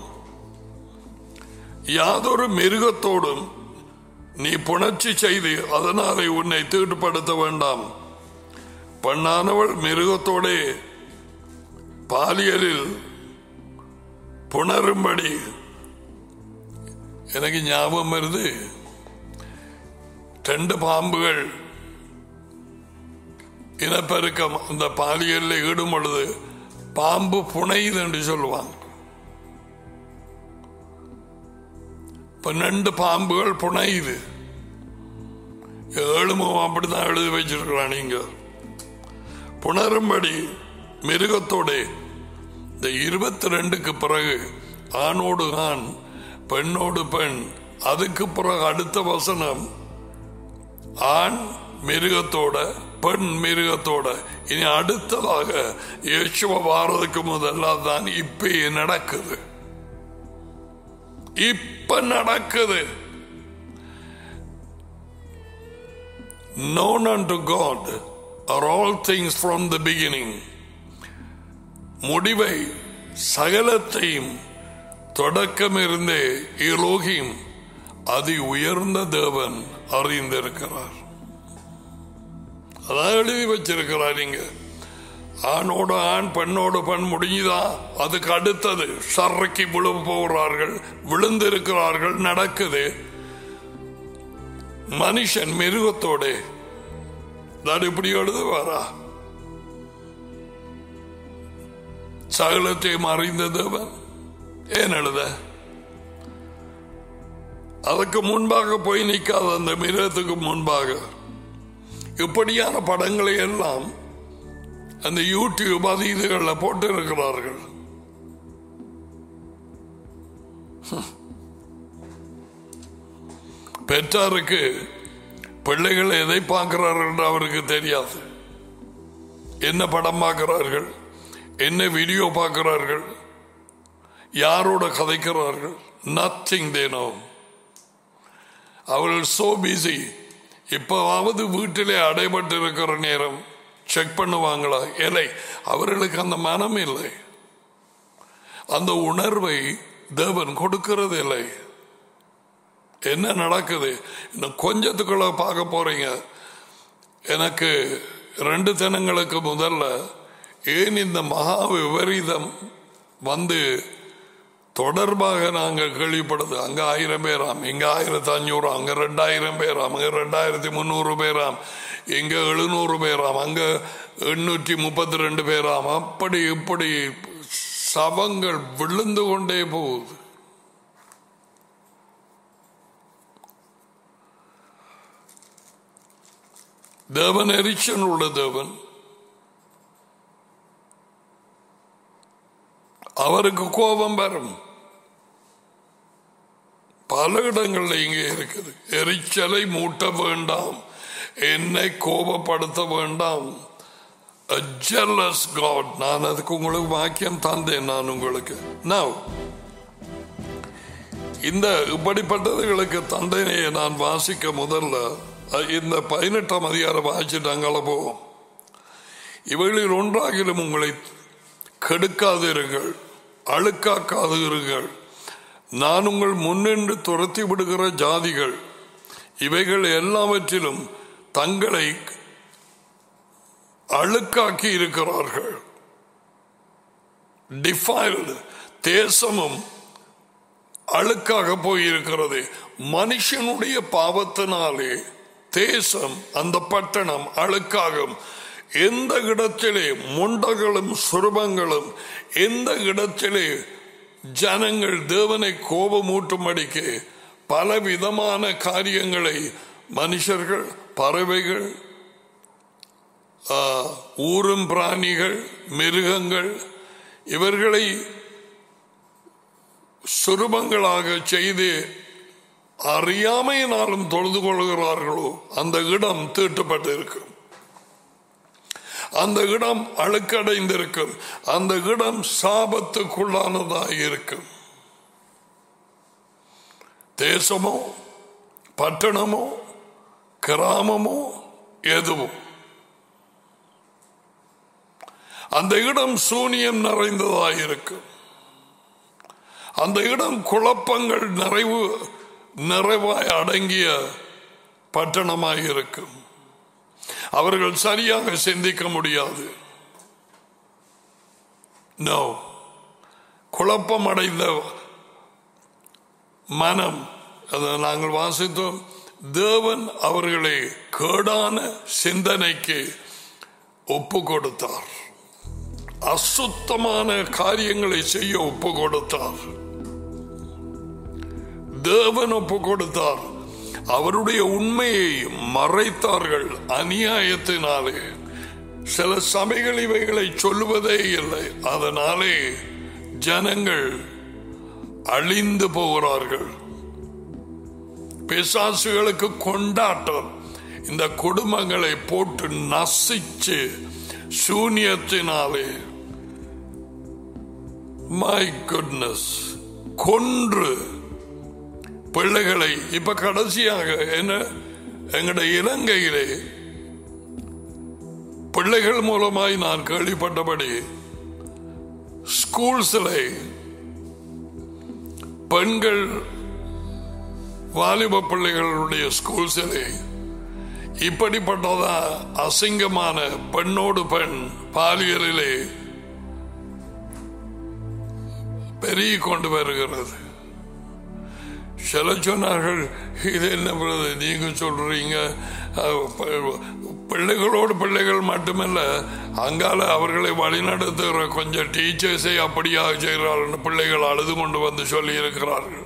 யாதொரு மிருகத்தோடும் நீ புணர்ச்சி செய்து அதனாலே உன்னை தீட்டுப்படுத்த வேண்டாம். பெண்ணானவள் மிருகத்தோட பாலியலில் புணரும்படி. எனக்கு ஞாபகம் வருது, ரெண்டு பாம்புகள் இனப்பெருக்கம் அந்த பாலியலில் ஈடும் பொழுது பாம்பு புனையுது என்று சொல்லுவாங்க. பன்னெண்டு பாம்புகள் புனையுது. ஏழுமும் அப்படிதான் எழுதி வச்சிருக்கிறான். நீங்க புணரும்படி மிருகத்தோட இந்த இருபத்தி ரெண்டுக்கு பிறகு ஆணோடு ஆண் பெண்ணோடு பெண், அதுக்கு பிறகு அடுத்த வசனம் ஆண் மிருகத்தோட பெண் மிருகத்தோட. இனி அடுத்ததாக இயேசுவ வாரதுக்கு முதல்ல தான் இப்ப நடக்குது, இப்ப நடக்குது. Known unto God are all things from the beginning. முடிவை சகலத்தையும் தொடக்கம் இருந்தே எலோகிம் அதி உயர்ந்த தேவன் அறிந்திருக்கிறார். அதான் எழுதி வச்சிருக்கிறார். இங்க ஆணோட ஆண் பெண்ணோட பெண் முடிஞ்சுதா, அதுக்கு அடுத்தது சர்றைக்கு விழு போகிறார்கள், விழுந்திருக்கிறார்கள், நடக்குது. மனுஷன் மிருகத்தோட நான் இப்படி எழுதுவாரா? சகலத்தையும் அறிந்த தேவன் ஏன் எழுத? அதுக்கு முன்பாக போய் நிற்காத அந்த மிருகத்துக்கு முன்பாக இப்படியான படங்களை எல்லாம் அந்த யூடியூப் அது இதுகளில் போட்டு இருக்கிறார்கள். பெற்றாருக்கு பிள்ளைகள் எதை பார்க்கிறார்கள் என்று அவருக்கு தெரியாது. என்ன படம் பார்க்கிறார்கள், என்ன வீடியோ பார்க்கிறார்கள், யாரோட கதைக்கிறார்கள், நத்திங் they know. அவர்கள் சோ பிஸி. இப்பவாவது வீட்டிலே அடைபட்டு இருக்கிற நேரம் செக் பண்ணுவாங்களா? இல்லை, அவர்களுக்கு அந்த மனம் இல்லை, அந்த உணர்வை தேவன் கொடுக்கிறது இல்லை. என்ன நடக்குது? இன்னும் கொஞ்சத்துக்குள்ள பார்க்க போறீங்க. எனக்கு ரெண்டு தினங்களுக்கு முதல்ல ஏன் இந்த மகா விபரீதம் வந்து தொடர்பாக நாங்கள் கேள்விப்படுது. அங்க ஆயிரம் பேராம், இங்க ஆயிரத்தி அஞ்சூறு, அங்க ரெண்டாயிரம் பேராம், அங்க ரெண்டாயிரத்தி முன்னூறு பேராம், இங்க எழுநூறு பேராம், அங்க எண்ணூற்றி முப்பத்தி ரெண்டு பேராம். அப்படி இப்படி சவங்கள் விழுந்து கொண்டே போகுது. தேவன் எரிச்சல் உள்ள தேவன். அவருக்கு கோபம் வரும். பல இடங்கள்ல இங்கே இருக்குது. எரிச்சலை மூட்ட வேண்டாம், என்னை கோபப்படுத்த வேண்டாம். A jealous God. நான் அதுக்கு உங்களுக்கு வாக்கியம் தந்தேன். நான் உங்களுக்கு Now, இந்த இப்படிப்பட்டதுகளுக்கு தண்டனையை நான் வாசிக்க முதல்ல இந்த பதினெட்டாம் அதிகாரம் வாசிட்டு அங்கால போவோம். இவைகளில் ஒன்றாகிலும் உங்களை கெடுக்காது இருங்கள், அழுக்காக்காது இருங்கள். நான் உங்கள் முன்னின்று துரத்தி விடுகிற ஜாதிகள் இவைகள் எல்லாவற்றிலும் தங்களை அழுக்காக்கி இருக்கிறார்கள். டிஃபைல்டு, தேசமும் அழுக்காக போயிருக்கிறது. மனுஷனுடைய பாவத்தினாலே தேசம், அந்த பட்டணம் அழுக்காகும். எந்த இடத்திலே முண்டகளும் சுரபங்களும், எந்த இடத்திலே ஜனங்கள் தேவனை கோபமூட்டும்படிக்கு பல விதமான காரியங்களை மனுஷர்கள், பறவைகள், ஊரும் பிராணிகள், மிருகங்கள் இவர்களை சுரூபங்களாக செய்து அறியாமையினாலும் தொழுது கொள்கிறார்களோ அந்த இடம் தீட்டுப்பட்டு இருக்கும், அந்த இடம் அழுக்கடைந்திருக்கும், அந்த இடம் சாபத்துக்குள்ளானதாக இருக்கும். தேசமோ பட்டணமோ கிராமமோ எதுவும் அந்த இடம் சூனியம் நிறைந்ததாக இருக்கும். அந்த இடம் குழப்பங்கள் நிறைவு நிறைவாய் அடங்கிய பட்டணமாய் இருக்கும். அவர்கள் சரியாக சிந்திக்க முடியாது. நோ, குழப்பம் அடைந்த மனம். அதை நாங்கள் வாசித்தோம். தேவன் அவர்களை கேடான சிந்தனைக்கு ஒப்பு கொடுத்தார், அசுத்தமான காரியங்களை செய்ய ஒப்பு கொடுத்தார். தேவன் ஒப்பு கொடுத்தார். அவருடைய உண்மையை மறைத்தார்கள் அநியாயத்தினாலே. சில சபைகள் இவைகளை சொல்லுவதே இல்லை. அதனாலே ஜனங்கள் அழிந்து போகிறார்கள். பிசாசுகளுக்கு கொண்டாட்டம். இந்த குடும்பங்களை போட்டு நசிச்சு சூனியத்தினாலே மை குட்னஸ் கொன்று பிள்ளைகளை. இப்ப கடைசியாக என்ன, எங்களுடைய இலங்கையிலே பிள்ளைகள் மூலமாய் நான் கேள்விப்பட்டபடி ஸ்கூல்ஸ்ல பெண்கள் வாலிப பிள்ளைகளுடைய ஸ்கூல்ஸிலே இப்படிப்பட்டதா அசிங்கமான பெண்ணோடு பெண் பாலியலிலே பெருகி கொண்டு வருகிறது. சில சொன்னார்கள், இது என்ன நீங்க சொல்றீங்க, பிள்ளைகளோடு பிள்ளைகள் மட்டுமல்ல, அங்கால அவர்களை வழிநடத்துகிற கொஞ்சம் டீச்சர்ஸை அப்படியாக செய்கிறார்கள். பிள்ளைகள் அழுது கொண்டு வந்து சொல்லி இருக்கிறார்கள்.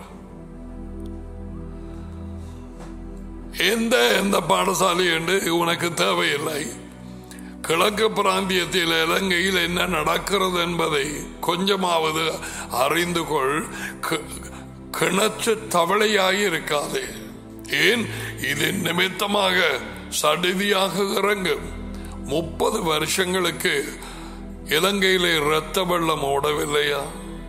எந்த எந்த பாடசாலை என்று உனக்கு தேவையில்லை. கிழக்கு பிராந்தியத்தில் இலங்கையில் என்ன நடக்கிறது என்பதை கொஞ்சமாவது அறிந்து கொள். கிணற்று தவளையாய் இருக்காது. ஏன் இது நிமித்தமாக சடுதியாக இறங்கும். முப்பது வருஷங்களுக்கு இலங்கையிலே இரத்த வெள்ளம் ஓடவில்லையா?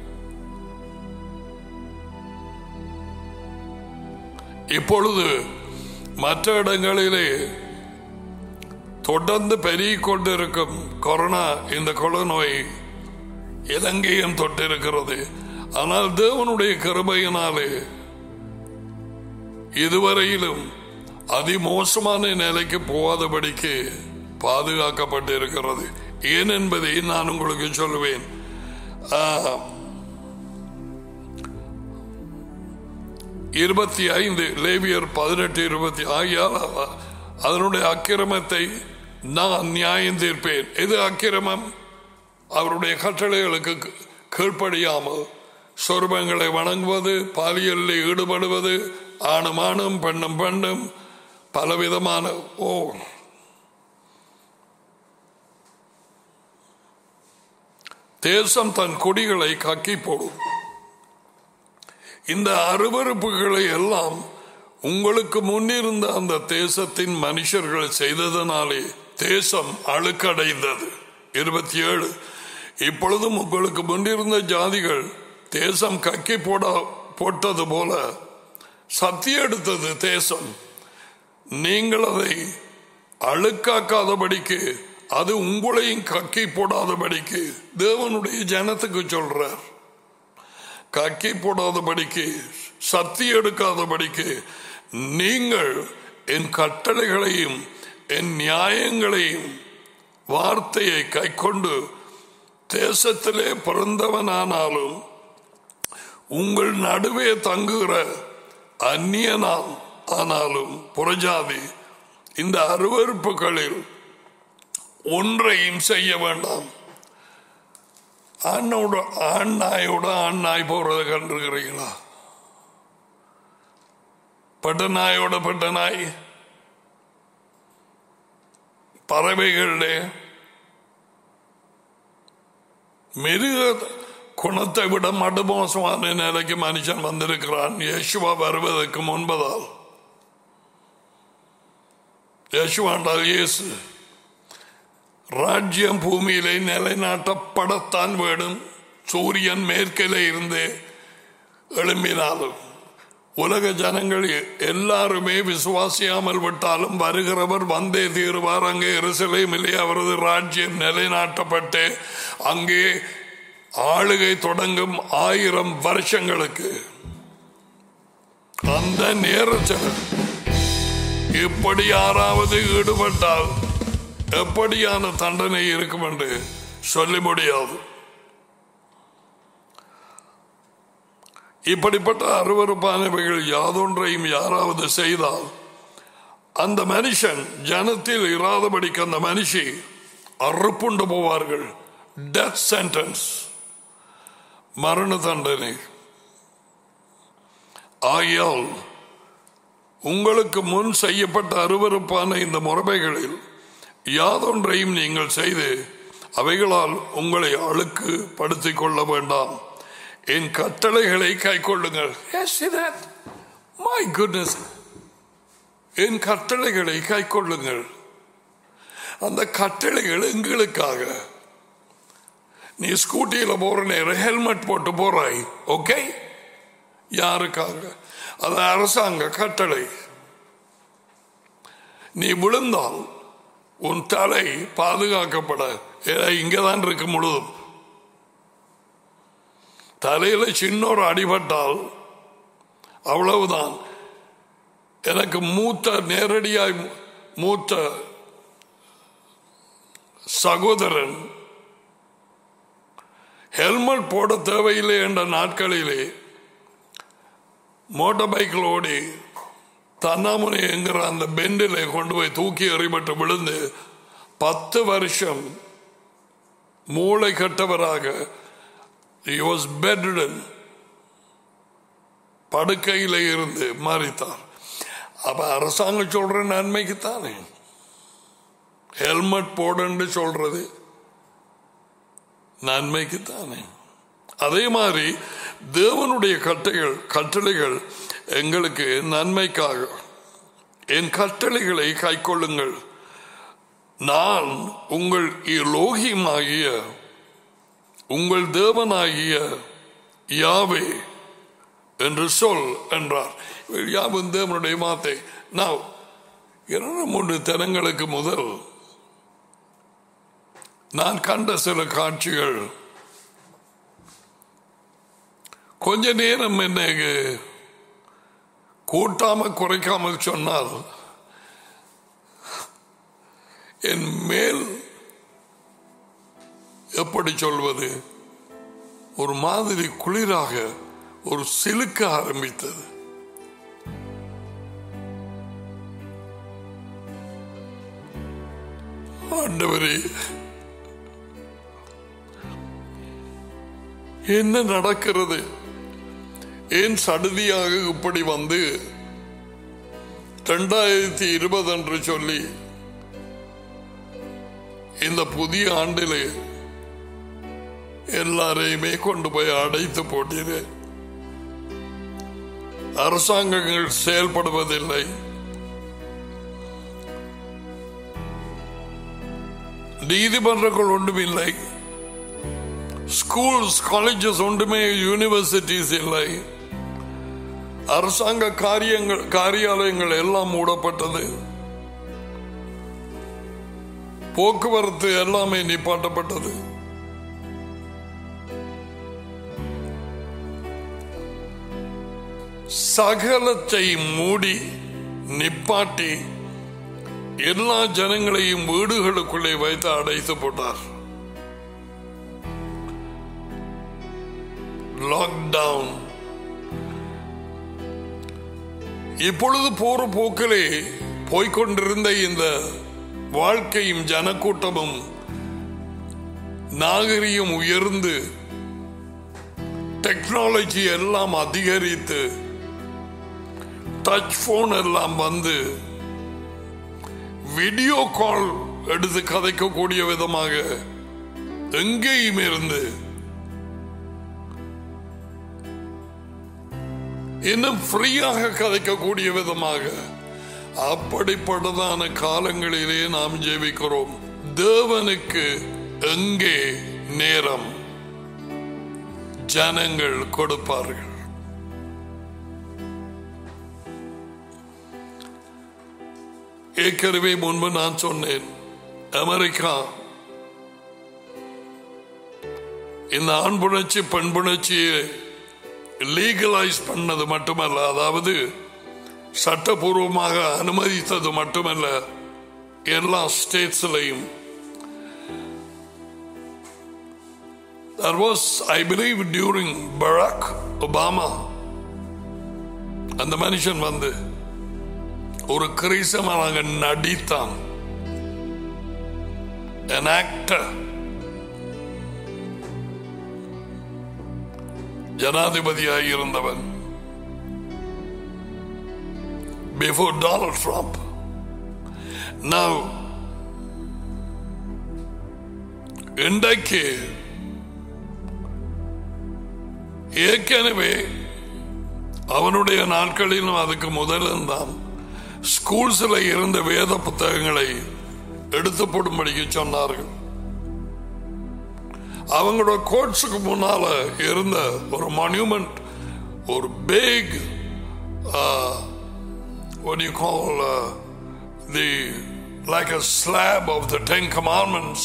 இப்பொழுது மற்ற இடங்களிலே தொடர்ந்து பெருகிக் கொண்டிருக்கும் கொரோனா, இந்த கொலை நோய் இலங்கையும் தொட்டிருக்கிறது. ஆனால் தேவனுடைய கிருபையினாலே இதுவரையிலும் அதிமோசமான நிலைக்கு போகாதபடிக்கு பாதுகாக்கப்பட்டிருக்கிறது. ஏன் என்பதை நான் உங்களுக்கு சொல்லுவேன். இருபத்தி ஐந்து லேவியர் பதினெட்டு இருபத்தி ஆகியால் அதனுடைய அக்கிரமத்தை நான் நியாயம் தீர்ப்பேன். எது அக்கிரமம்? அவருடைய கட்டளைகளுக்கு கீழ்ப்படியாமல் சொர்பங்களை வணங்குவது, பாலியலில் ஈடுபடுவது, ஆணும் ஆணும் பெண்ணும் பெண்ணும் பலவிதமான ஓ தேசம் தன் கொடிகளை கக்கி போடும். இந்த அருவருப்புகளை எல்லாம் உங்களுக்கு முன்னிருந்த அந்த தேசத்தின் மனுஷர்கள் செய்ததனாலே தேசம் அழுக்கடைந்தது. இருபத்தி ஏழு இப்பொழுதும் உங்களுக்கு முன்னிருந்த ஜாதிகள் தேசம் கக்கி போட போட்டது போல சத்தி எடுத்தது தேசம். நீங்கள் அதை அழுக்காக்காதபடிக்கு, அது உங்களையும் கக்கி போடாதபடிக்கு தேவனுடைய ஜனத்துக்கு சொல்றார். கக்கி போடாதபடிக்கு, சத்தி எடுக்காதபடிக்கு நீங்கள் என் கட்டளைகளையும் என் நியாயங்களையும் வார்த்தையை கை கொண்டு தேசத்திலே பிறந்தவனானாலும் உங்கள் நடுவே தங்குகிற அந்நியனாம் ஆனாலும் புறஜாதி இந்த அருவருப்புகளில் ஒன்றையும் செய்ய வேண்டாம். ஆணோட ஆண் நாயோட ஆண் நாய் போறதை கண்டிருக்கிறீங்களா? பட்ட நாயோட பட்ட நாய், பறவைகளே மிருக குணத்தை விட மடுமோசமான நிலைக்கு மனுஷன் வந்திருக்கிறான். யேசுவா வருவதற்கு முன்பதால். யேசுவாண்டால் இயேசு. ராஜ்யம் பூமியிலே நிலைநாட்டப்படத்தான் வேணும். சூரியன் மேற்கிலே இருந்து எழும்பினாலும் உலக ஜனங்கள் எல்லாருமே விசுவாசியாமல் விட்டாலும் வருகிறவர் வந்தே தீருவார். அங்கே எருசலேமிலே அவரது ராஜ்யம் நிலைநாட்டப்பட்டு அங்கே ஆளுகை தொடங்கும் ஆயிரம் வருஷங்களுக்கு. அந்த நேரத்தில் இப்படி யாராவது ஈடுபட்டால் எப்படியான தண்டனை இருக்கும் என்று சொல்ல முடியாது. இப்படிப்பட்ட அருவருப்பானவைகள் யாதொன்றையும் யாராவது செய்தால் அந்த மனுஷன் ஜனத்தில் இராதபடிக்கு அந்த மனுஷி அறுப்புண்டு போவார்கள். டெத் சென்டென்ஸ், மரண தண்டனை. ஆகையால் உங்களுக்கு முன் செய்யப்பட்ட அருவருப்பான இந்த முறைமைகளில் யாதொன்றையும் நீங்கள் செய்து அவைகளால் உங்களை அழுக்கு படுத்திக் கொள்ள வேண்டாம். என் கட்டளைகளை கைக்கொள்ளுங்கள். Yes, see that? My goodness. என் கட்டளைகளை கைக்கொள்ளுங்கள். அந்த கட்டளைகள் எங்களுக்காக. நீ ஸ்கூட்டியில போற நேரம் ஹெல்மெட் போட்டு போறாய், ஓகே? யாருக்காக? அது அரசாங்க கட்டளை. நீ விழுந்தால் உன் தலை பாதுகாக்கப்பட இங்கதான் இருக்கு முழுதும். தலையில சின்ன ஒரு அடிபட்டால் அவ்வளவுதான். எனக்கு மூத்த நேரடியாய் மூத்த சகோதரன் ஹெல்மெட் போட தேவையில்லை என்ற நாட்களிலே மோட்டார் பைக்கில் ஓடி தன்னாமுனை என்கிற அந்த பெண்டிலே கொண்டு போய் தூக்கி எறிபட்டு விழுந்து பத்து வருஷம் மூளை கட்டவராக he was bedridden, படுக்கையிலே இருந்து மரித்தார். அப்ப அரசாங்கம் சொல்ற நன்மைக்குத்தானே ஹெல்மெட் போடுன்னு சொல்றது, நன்மைக்குத்தானே. அதே மாதிரி தேவனுடைய கட்டைகள் கட்டளைகள் எங்களுக்கு நன்மைக்காக. என் கட்டளைகளை கைக்கொள்ளுங்கள், நான் உங்கள் லோகியமாகிய உங்கள் தேவனாகிய யாவே என்று சொல் என்றார். யாவும் தேவனுடைய வார்த்தை. நான் இரண்டு மூன்று தினங்களுக்கு முதல் நான் கண்ட சில காட்சிகள் கொஞ்ச நேரம் என்னை கூட்டாம குறைக்காமல் சொன்னால் என் மேல் எப்படி சொல்வது, ஒரு மாதிரி குளிராக ஒரு சிலுக்க ஆரம்பித்தது. ஆண்டவரே, என்ன நடக்கிறது? ஏன் சடுதியாக இப்படி வந்து இரண்டாயிரத்தி இருபது என்று சொல்லி இந்த புதிய ஆண்டிலே எல்லாரையுமே கொண்டு போய் அடைத்து போட்டீரே. அரசாங்கங்கள் செயல்படுவதில்லை, நீதிமன்றங்கள் ஒன்றுமில்லை, ஸ்கூல்ஸ் காலேஜஸ் ஒன்றுமே, யூனிவர்சிட்டிஸ் இல்லை, அரசாங்க காரியங்கள் காரியாலயங்கள் எல்லாம் மூடப்பட்டது, போக்குவரத்து எல்லாமே நிப்பாட்டப்பட்டது. சகலத்தை மூடி நிப்பாட்டி எல்லா ஜனங்களையும் வீடுகளுக்குள்ளே வைத்து அடைத்து போட்டார். லாக்டவுன். இப்பொழுது போற போக்கிலே போய்கொண்டிருந்த இந்த வாழ்க்கையும் ஜனக்கூட்டமும் நாகரிகம் உயர்ந்து டெக்னாலஜி எல்லாம் அதிகரித்து டச் போன் எல்லாம் வந்து வீடியோ கால் எடுத்து கதைக்கக்கூடிய விதமாக எங்கேயும் இருந்து இன்னும் ஃப்ரீயாக கதைக்கக்கூடிய விதமாக அப்படிப்பட்டதான காலங்களிலே நாம் ஜெபிக்கிறோம். தேவனுக்கு எங்கே நேரம் ஜனங்கள் கொடுப்பார்கள். ஏற்கனவே முன்பு நான் சொன்னேன், அமெரிக்கா இந்த ஆண்புணர்ச்சி பெண்புணர்ச்சியை லீகலைஸ் பண்ணது மட்டுமல்ல, அதாவது சட்டபூர்வமாக அனுமதித்தது மட்டுமல்ல, எல்லா ஸ்டேட்ஸ்லையும். That was, I believe, during Barack Obama. அந்த மனுஷன் வந்து ஒரு கிறிஸ்தவனாக நடித்தான், an actor. ஜனாதிபதியாக இருந்தவன் before Donald Trump. Now இன்றைக்கு ஏற்கனவே அவனுடைய நாட்களிலும் அதுக்கு முதலும் தான் ஸ்கூல்ஸ்ல இருந்த வேத புத்தகங்களை எடுத்து போடும்படிக்கு சொன்னார்கள். அவங்களோட கோட்ஸுக்கு முன்னால இருந்த ஒரு மான்யூமெண்ட், ஒரு big uh, what do you call uh, the like a slab of the Ten Commandments,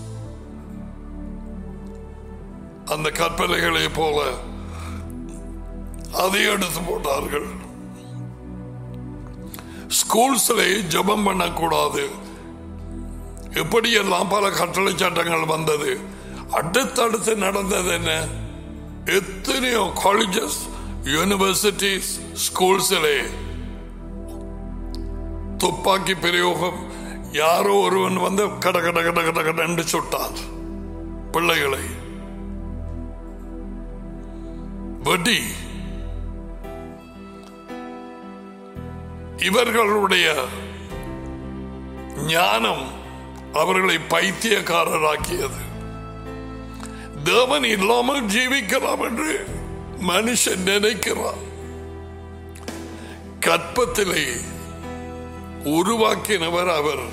அந்த கற்பனைகளை போல அதை எடுத்து போட்டார்கள். ஸ்கூல்ஸ்ல ஜெபம் பண்ணக்கூடாது, எப்படியெல்லாம் பல கட்டளை சட்டங்கள் வந்தது. அடுத்தடுத்து நடந்தது என்ன? எத்தனையோ காலேஜஸ், யூனிவர்சிட்டிஸ், ஸ்கூல்ஸிலே துப்பாக்கி பிரயோகம். யாரோ ஒருவன் வந்து கட கட கட கட கடன்னு சுட்டார் பிள்ளைகளை. வட்டி. இவர்களுடைய ஞானம் அவர்களை பைத்தியக்காரராக்கியது. தேவன் இல்லாமல் ஜீவிக்கலாம் என்று மனுஷன் நினைக்கிறான். கற்பத்திலே உருவாக்கினவர் அவர்.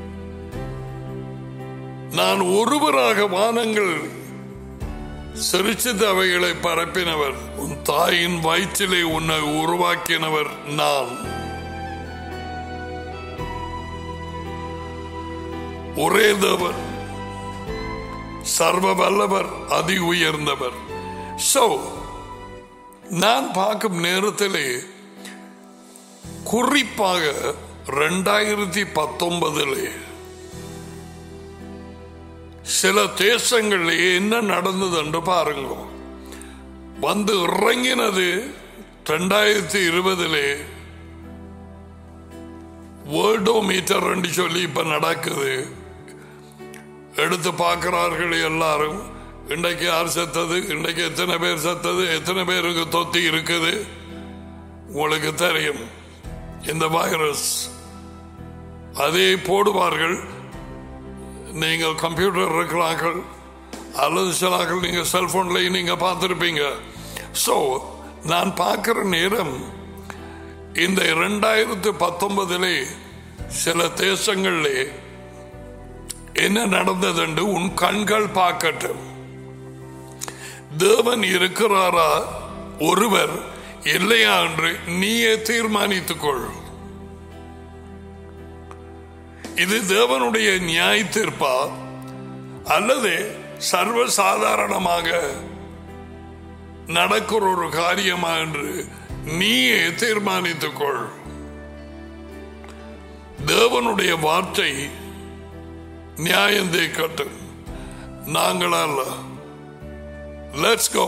நான் ஒருவராக வானங்கள் சிரிச்சது அவைகளை பரப்பினவர். உன் தாயின் வயிற்றிலே உன்னை உருவாக்கினவர் நான். ஒரே தேவன், சர்வ வல்லவர், அதி உயர்ந்தவர். சோ நான் பார்க்கும் நேரத்திலே குறிப்பாக ரெண்டாயிரத்தி பத்தொன்பதிலே சில தேசங்களிலே என்ன நடந்தது என்று பாருங்க. வந்து இறங்கினது ரெண்டாயிரத்தி இருபதிலே வேர்டோமீட்டர் என்று சொல்லி இப்ப நடக்குது. எடுத்து பார்க்கிறார்கள் எல்லாரும். இன்றைக்கு யார் செத்தது, இன்றைக்கு எத்தனை பேர் செத்தது, எத்தனை பேருக்கு தொத்தி இருக்குது. உங்களுக்கு தெரியும் இந்த வைரஸ். அதை போடுவார்கள். நீங்கள் கம்ப்யூட்டர் இருக்கிறார்கள் அல்லது சிலாக்கள் நீங்க செல்போன்ல நீங்க பார்த்திருப்பீங்க. சோ நான் பார்க்கிற நேரம் இந்த இரண்டாயிரத்து பத்தொன்பதிலே சில தேசங்களிலே என்ன நடந்தது என்று உன் கண்கள் பார்க்கட்டும். தேவன் இருக்கிறாரா ஒருவர், இல்லையா என்று நீயே தீர்மானித்துக் கொள். இது தேவனுடைய நியாய தீர்ப்பா அல்லது சர்வசாதாரணமாக நடக்கிற ஒரு காரியமா என்று நீயே தீர்மானித்துக் கொள். தேவனுடைய வார்த்தை நியாயம் தீர்க்கட்டும், நாங்கள் அல்ல. Let's go.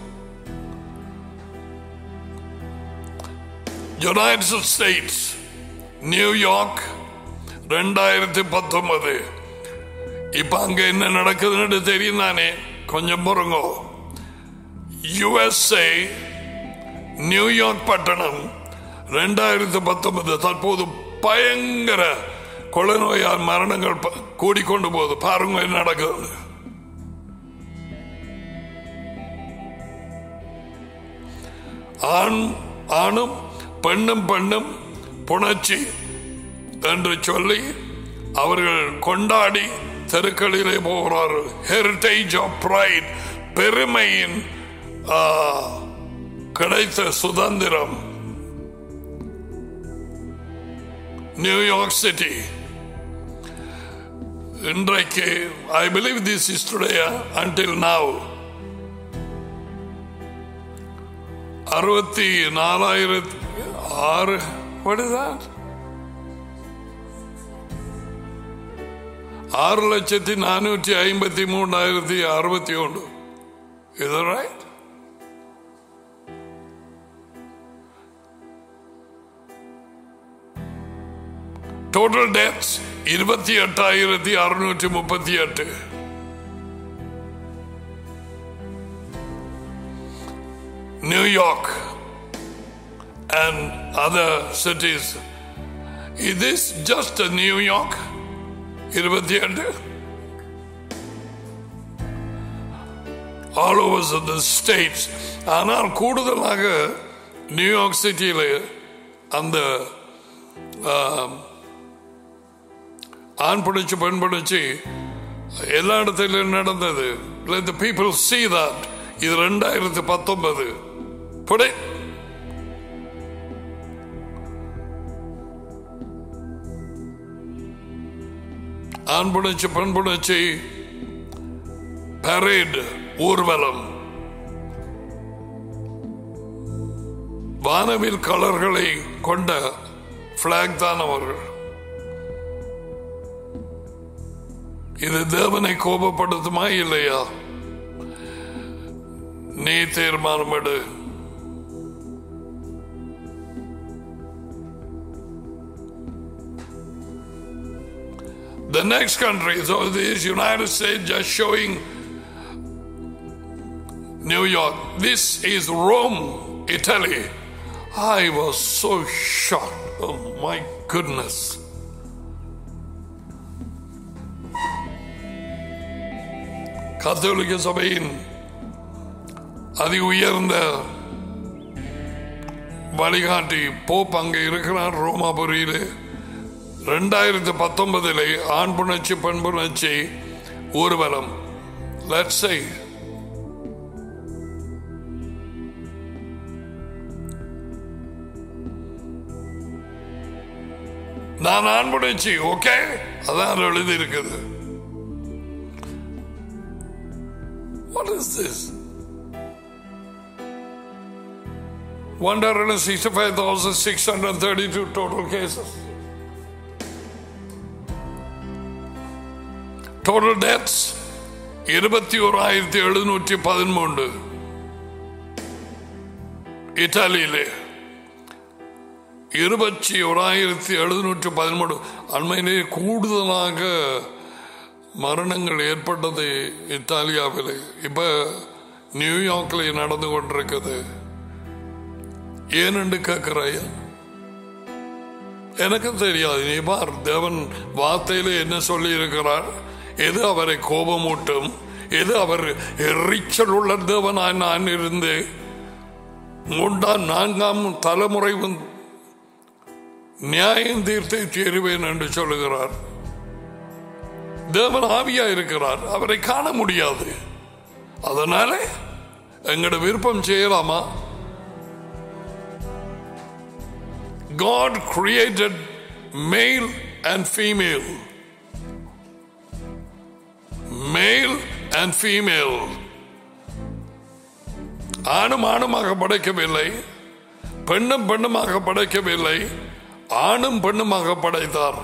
United States, New York ரெண்டாயிரத்தி பத்தொன்பது. இப்ப அங்க என்ன நடக்குதுன்னு தெரியும் தானே, கொஞ்சம் பொறுங்கோ. யுஎஸ்ஏ நியூயார்க் பட்டணம் ரெண்டாயிரத்தி பத்தொன்பது தற்போது பயங்கர கொலை நோயால் மரணங்கள் கூடிக்கொண்டு போகுது. பாருங்க என்ன நடக்குது. ஆண் ஆணும் பெண்ணும் பெண்ணும் புணர்ச்சி என்று சொல்லி அவர்கள் கொண்டாடி தெருக்களிலே போகிறார்கள். ஹெரிட்டேஜ் ஆஃப் பிரைட், பெருமையின் கிடைத்த சுதந்திரம். நியூயார்க் சிட்டி இன்றைக்கு, I believe this is today until now, அறுபத்தி நாலாயிரத்தி ஆறு what is that? ஆறு லட்சத்தி நானூற்றி ஐம்பத்தி மூணாயிரத்தி அறுபத்தி ஒன்று. Is that right? Total deaths இருபத்தி எட்டாயிரத்தி அறுநூற்றி முப்பத்தி எட்டு. New York and other cities. Is this just a New York? இருபத்தி எட்டு. All over the states. ஆனால் கூடுதலாக நியூயார்க் சிட்டியில் அந்த ஆண் பிடிச்சு பெண் பிடிச்சு எல்லா இடத்திலும் நடந்தது. Let the people see that. இது ரெண்டாயிரத்தி பத்தொன்பது புடை ஆண் பிடிச்சு பெண் பிடிச்சு பரேட் ஊர்வலம், வானவில் கலர்களை கொண்ட பிளாக் தான் அவர்கள். இது தேவனை கோபப்படுத்துமா இல்லையா? நீ தீர்மானம் எடு. The next country, so this United States just showing New York. This is Rome, Italy. I was so shocked. Oh my goodness. கத்தோலிக்க சபையின் அதி உயர்ந்த வழிகாட்டி போப் அங்கே இருக்கிறார் ரோமாபுரியிலே. ரெண்டாயிரத்தி பத்தொன்பதிலே ஆண் புணர்ச்சி பெண் புணர்ச்சி ஊர்வலம். Let's say நான் ஆண் புணர்ச்சி, ஓகே, அதான் எழுதி இருக்குது. What is this? one hundred sixty-five thousand six hundred thirty-two total cases. Total deaths இருபத்தி ஓராயிரத்தி எழுநூற்றி பதிமூன்று. இத்தாலியிலே இருபத்தி ஓராயிரத்தி எழுநூற்றி பதிமூன்று. அண்மையிலே கூடுதலாக மரணங்கள் ஏற்பட்டது இத்தாலியாவில். இப்ப நியூயார்க்கில் நடந்து கொண்டிருக்குது. ஏனென்று கேட்கிறாய, எனக்கு தெரியாது. நீ பார், தேவன் வார்த்தையில என்ன சொல்லி இருக்கிறார், எது அவரை கோபமூட்டும், எது அவர் எரிச்சல் உள்ள தேவனாய் நான் இருந்து மூன்றாம் நான்காம் தலைமுறை நியாயம் தீர்த்து சேருவேன் என்று சொல்லுகிறார். தேவன் ஆவியா இருக்கிறார், அவரை காண முடியாது. அதனால எங்கட விருப்பம் செய்யலாமா? God created male and female. Male and female. ஆணும் ஆணுமாக படைக்கவில்லை, பெண்ணும் பெண்ணுமாக படைக்கவில்லை, ஆணும் பெண்ணுமாக படைத்தார்.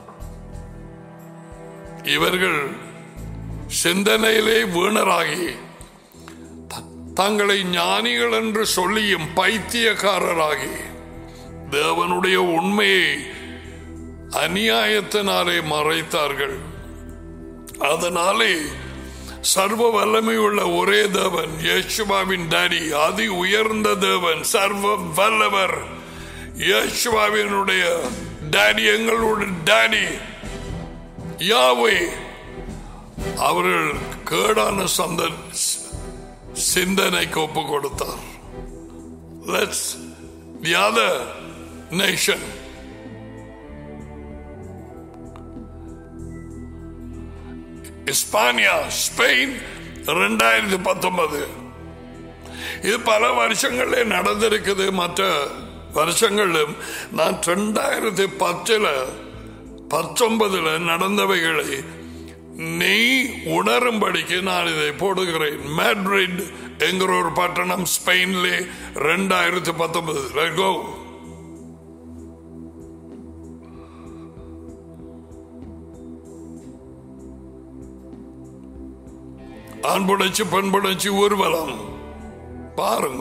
இவர்கள் சிந்தனையிலே வீணராகி தங்களை ஞானிகள் என்று சொல்லியும் பைத்தியக்காரராகி தேவனுடைய உண்மையை அநியாயத்தினாலே மறைத்தார்கள். அதனாலே சர்வ வல்லமையுள்ள ஒரே தேவன், இயேசுவாவின் டாடி, அதி உயர்ந்த தேவன், சர்வ வல்லவர், இயேசுவாவினுடைய டாடி, எங்களுடைய டாடி யாவே, அவர்கள் கேடான சந்த சிந்தனைக்கு ஒப்பு கொடுத்தார். Let's the other nation. Hispania, Spain ரெண்டாயிரத்தி பத்தொன்பது. இது பல வருஷங்களே நடந்திருக்குது. மற்ற வருஷங்களும் நான் ரெண்டாயிரத்தி பத்துல பத்தொன்பதுல நடந்தவைகளை நீ உணரும்படிக்கு நான் இதை போடுகிறேன். மேட்ரிட் என்கிற ஒரு பட்டணம் ஸ்பெயின்ல ரெண்டாயிரத்தி பத்தொன்பது. ஆண் புணர்ச்சி பெண் புணர்ச்சி ஊர்வலம் பாருங்க.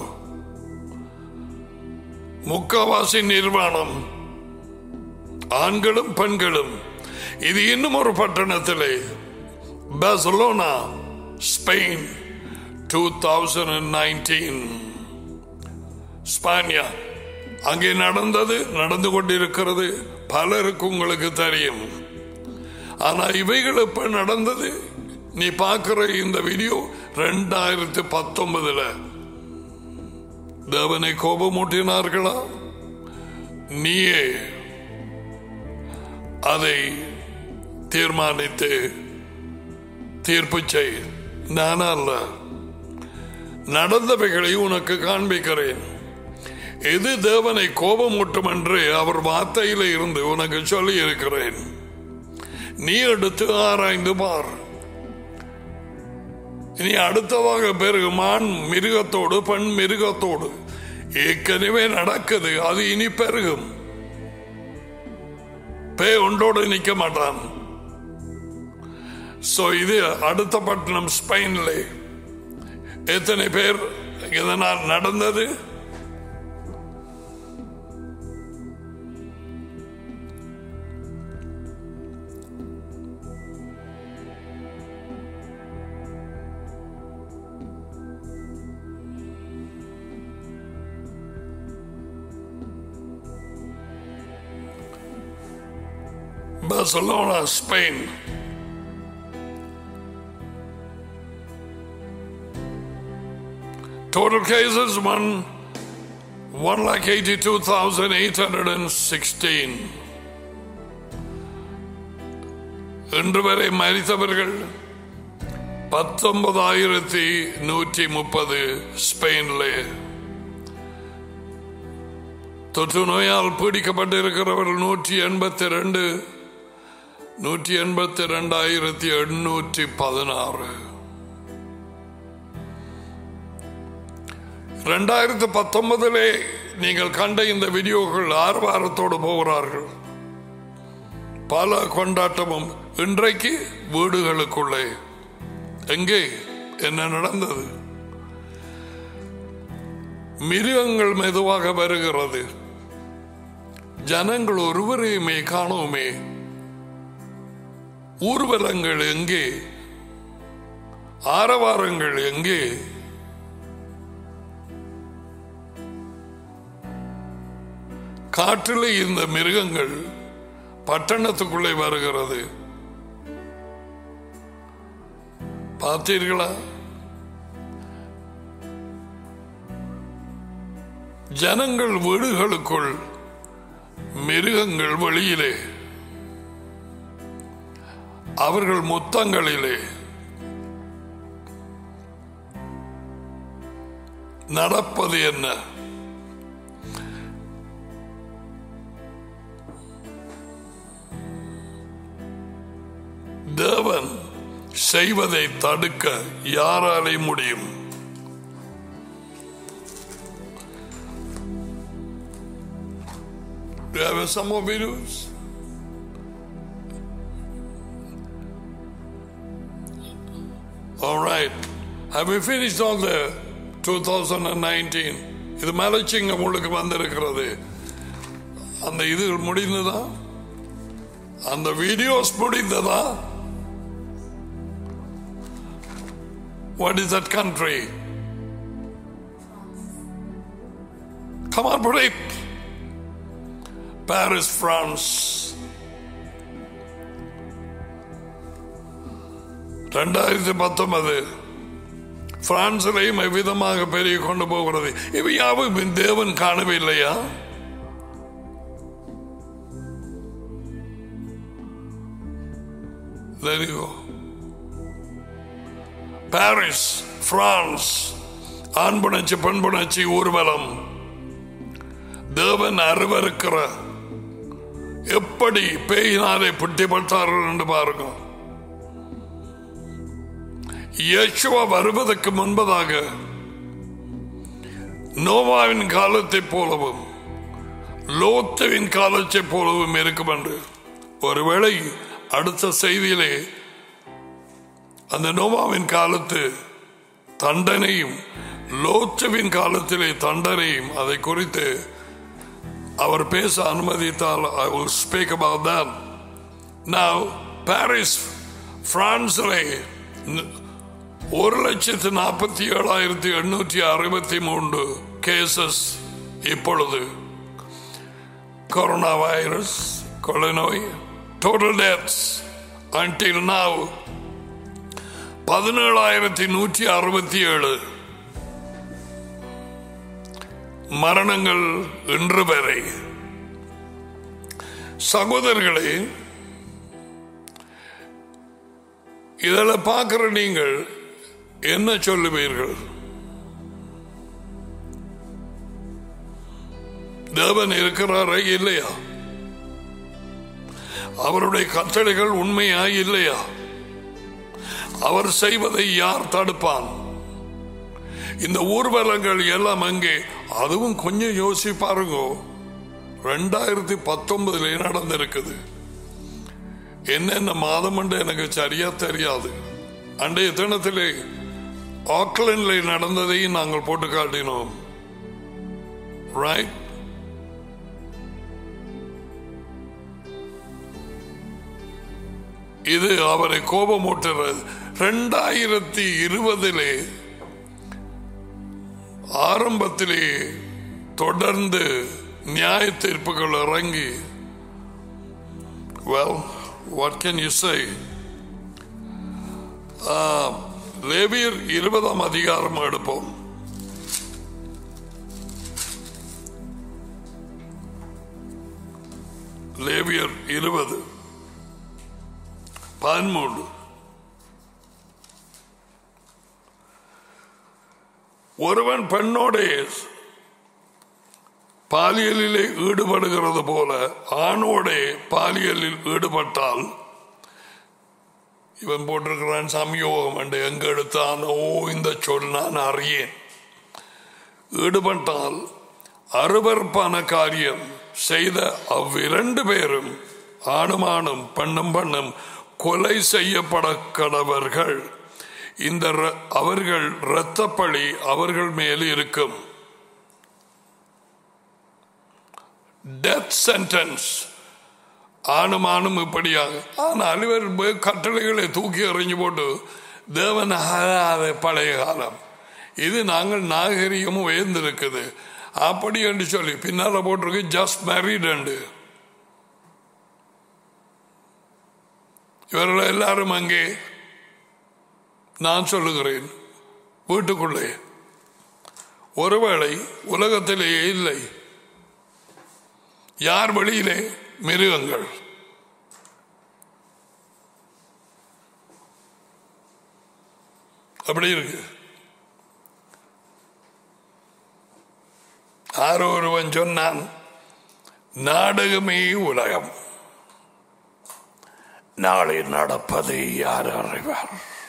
முக்காவாசி நிர்வாணம், ஆண்களும் பெண்களும். இது இன்னும் ஒரு பட்டணத்திலே, பார்சிலோனா, ஸ்பெயின், twenty nineteen. ஸ்பானியா அங்கே நடந்தது, நடந்து கொண்டிருக்கிறது. பலருக்கு உங்களுக்கு தெரியும். ஆனா இவைகள் இப்ப நடந்தது. நீ பார்க்கிற இந்த வீடியோ ரெண்டாயிரத்தி பத்தொன்பதுல தேவனை கோபமூட்டினார்களா? நீயே அதை தீர்மானித்து தீர்ப்பு செய். நானா அல்ல. நடந்தவைகளை உனக்கு காண்பிக்கிறேன். எது தேவனை கோபமூட்டும் என்று அவர் வார்த்தையில இருந்து உனக்கு சொல்லி இருக்கிறேன். நீ எடுத்து ஆராய்ந்து பார். இனி அடுத்ததாக பிறகு மான் மிருகத்தோடு பெண் மிருகத்தோடு ஏற்கனவே நடக்குது. அது இனி பெருகும். பே ஒன்றோடு நிக்க மாட்டான். சோ இது அடுத்த பட்டணம் ஸ்பெயின்ல எத்தனை பேர் இதனால் நடந்தது? Barcelona, Spain. Total cases one one lakh eighty two thousand eight hundred and sixteen. இன்று வரை மரித்தவர்கள் பத்தொன்பதாயிரத்தி நூற்றி முப்பது ஸ்பெயின்ல. தொற்று நோயால் பீடிக்கப்பட்டிருக்கிறவர்கள் நூற்றி எண்பத்தி ரெண்டு நூற்றி எண்பத்தி இரண்டாயிரத்தி எண்ணூற்றி பதினாறு. இரண்டாயிரத்தி பத்தொன்பதிலே நீங்கள் கண்ட இந்த வீடியோக்கள் ஆர்வாரத்தோடு போகிறார்கள். பல கொண்டாட்டமும். இன்றைக்கு வீடுகளுக்குள்ளே எங்கே என்ன நடந்தது? மிருகங்கள் மெதுவாக வருகிறது. ஜனங்கள் ஒருவரையுமே காணோமே. ஊர்வலங்கள் எங்கே? ஆரவாரங்கள் எங்கே? காற்றிலே இந்த மிருகங்கள் பட்டணத்துக்குள்ளே வருகிறது. பார்த்தீர்களா? ஜனங்கள் வீடுகளுக்குள், மிருகங்கள் வெளியிலே, அவர்கள் முத்தங்களிலே. நடப்பது என்ன? தேவன் செய்வதை தடுக்க யாராலே முடியும்? Do you have some more videos? All right. Have we finished all the twenty nineteen? இது மலைச்சிங்க உங்களுக்கு வந்திருக்கிறது. அந்த இது முடிந்ததா? அந்த வீடியோஸ் முடிந்ததா? What is that country? Come on, put it. Paris, France. இரண்டாயிரத்தி பத்தொன்பது பிரான்சிலையும் எவ்விதமாக பெருகி கொண்டு போகிறது. இவையாவும் தேவன் காணவில்லையா? There you go. Paris, France, ஆண்புணர்ச்சி பெண்புணர்ச்சி ஊர்வலம். தேவன் அருவருக்கிற எப்படி பேயினாரை புட்டிப்பட்டார்கள் என்று பாருங்க. இயேசுவா வருவதற்கு முன்பதாக நோவாவின் காலத்தை போலவும் லோத்துவின் காலத்தை போலவும் இருக்கும் என்று ஒருவேளை அடுத்த செய்தியிலே அந்த நோவாவின் காலத்து தண்டனையும் லோத்துவின் காலத்திலே தண்டனையும் அதை குறித்து அவர் பேச அனுமதித்தால் I will speak about that. Now Paris, பிரான்சிலே ஒரு லட்சத்து நாற்பத்தி ஏழாயிரத்தி எண்ணூற்றி அறுபத்தி மூன்று கேசஸ் இப்பொழுது கொரோனா வைரஸ் கொள்ளை நோய். டோட்டல் டெத்ஸ் until now பதினேழாயிரத்தி நூற்றி அறுபத்தி ஏழு. மரணங்கள் இன்று வரை. சகோதரர்களே, இதெல்லாம் பார்க்கிற நீங்கள் என்ன சொல்லுவீர்கள்? தேவன் இருக்கிறாரா இல்லையா? அவருடைய கட்டளைகள் உண்மையா இல்லையா? அவர் செய்வதை யார் தடுப்பான்? இந்த ஊர்வலங்கள் எல்லாம் அங்கே, அதுவும் கொஞ்சம் யோசி பாருங்க. ரெண்டாயிரத்தி பத்தொன்பதுல நடந்திருக்குது. என்னென்ன மாதம் என்று எனக்கு சரியா தெரியாது. அன்றைய தினத்திலே ஆக்லாண்ட்ல நடந்ததையும் நாங்கள் போட்டு காட்டினோம். ரைட்? இது அவரை கோபமூட்டுறது. ரெண்டாயிரத்தி இருபதிலே ஆரம்பத்திலே தொடர்ந்து நியாய தீர்ப்புகள் இறங்கி, well, what can you say? லேவியர் இருபதாம் அதிகாரம் எடுப்போம். லேவியர் இருபது பதிமூன்று. ஒருவன் பெண்ணோட பாலியலிலே ஈடுபடுகிறது போல ஆணோட பாலியலில் ஈடுபட்டால், இவன் போட்டிருக்கிறான் சமயோகம் என்று எங்க எடுத்தான், ஓ இந்த சொல் நான் அறியேன். ஈடுபட்டால் அருவருப்பான காரியம் செய்த அவ்விரண்டு பேரும், ஆணுமானும் பெண்ணும் பெண்ணும் கொலை செய்யப்பட கடவர்கள். இந்த அவர்கள் இரத்தப்பழி அவர்கள் மேல் இருக்கும். டெத் சென்டென்ஸ் ஆணுமானும் இப்படியாக. ஆனால் இவர் கட்டளைகளை தூக்கி எறிஞ்சு போட்டு தேவன் பழைய காலம், இது நாங்கள் நாகரிகமும் உயர்ந்திருக்குது அப்படி என்று சொல்லி பின்னால போட்டிருக்கு ஜஸ்ட் மேரிட் என்று. இவர்கள் எல்லாரும் அங்கே, நான் சொல்லுகிறேன், வீட்டுக்குள்ளே, ஒருவேளை உலகத்திலேயே இல்லை. யார் வெளியிலே? மிருகங்கள். அப்படி இருக்கு. யாரோ ஒருவன் சொன்னான், நாடகமே உலகம், நாளை நடப்பதை யார் அறிவார்?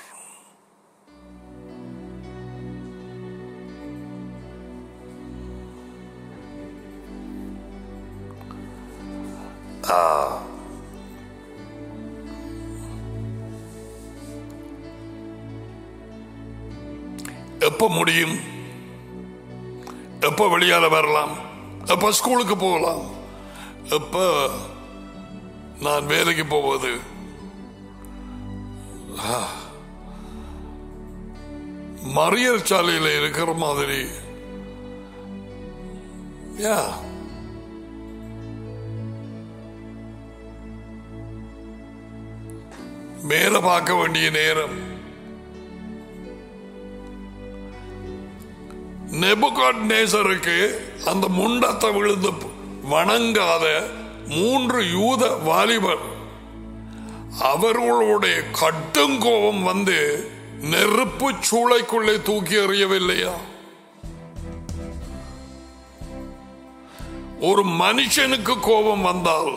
எப்ப முடியும்? எப்ப வெளியால வரலாம்? எப்ப ஸ்கூலுக்கு போகலாம்? எப்ப நான் வேலைக்கு போவது? மறியல் சாலையில் இருக்கிற மாதிரி. யா மேல பார்க்க வேண்டிய நேரம். நேபுகாத்நேசருக்கு அந்த முண்டத்தை விழுந்து வணங்காத மூன்று யூத வாலிபர், அவர்களுடைய கட்டும் கோபம் வந்து நெருப்பு சூளைக்குள்ளே தூக்கி எறியவில்லையா? ஒரு மனுஷனுக்கு கோபம் வந்தால்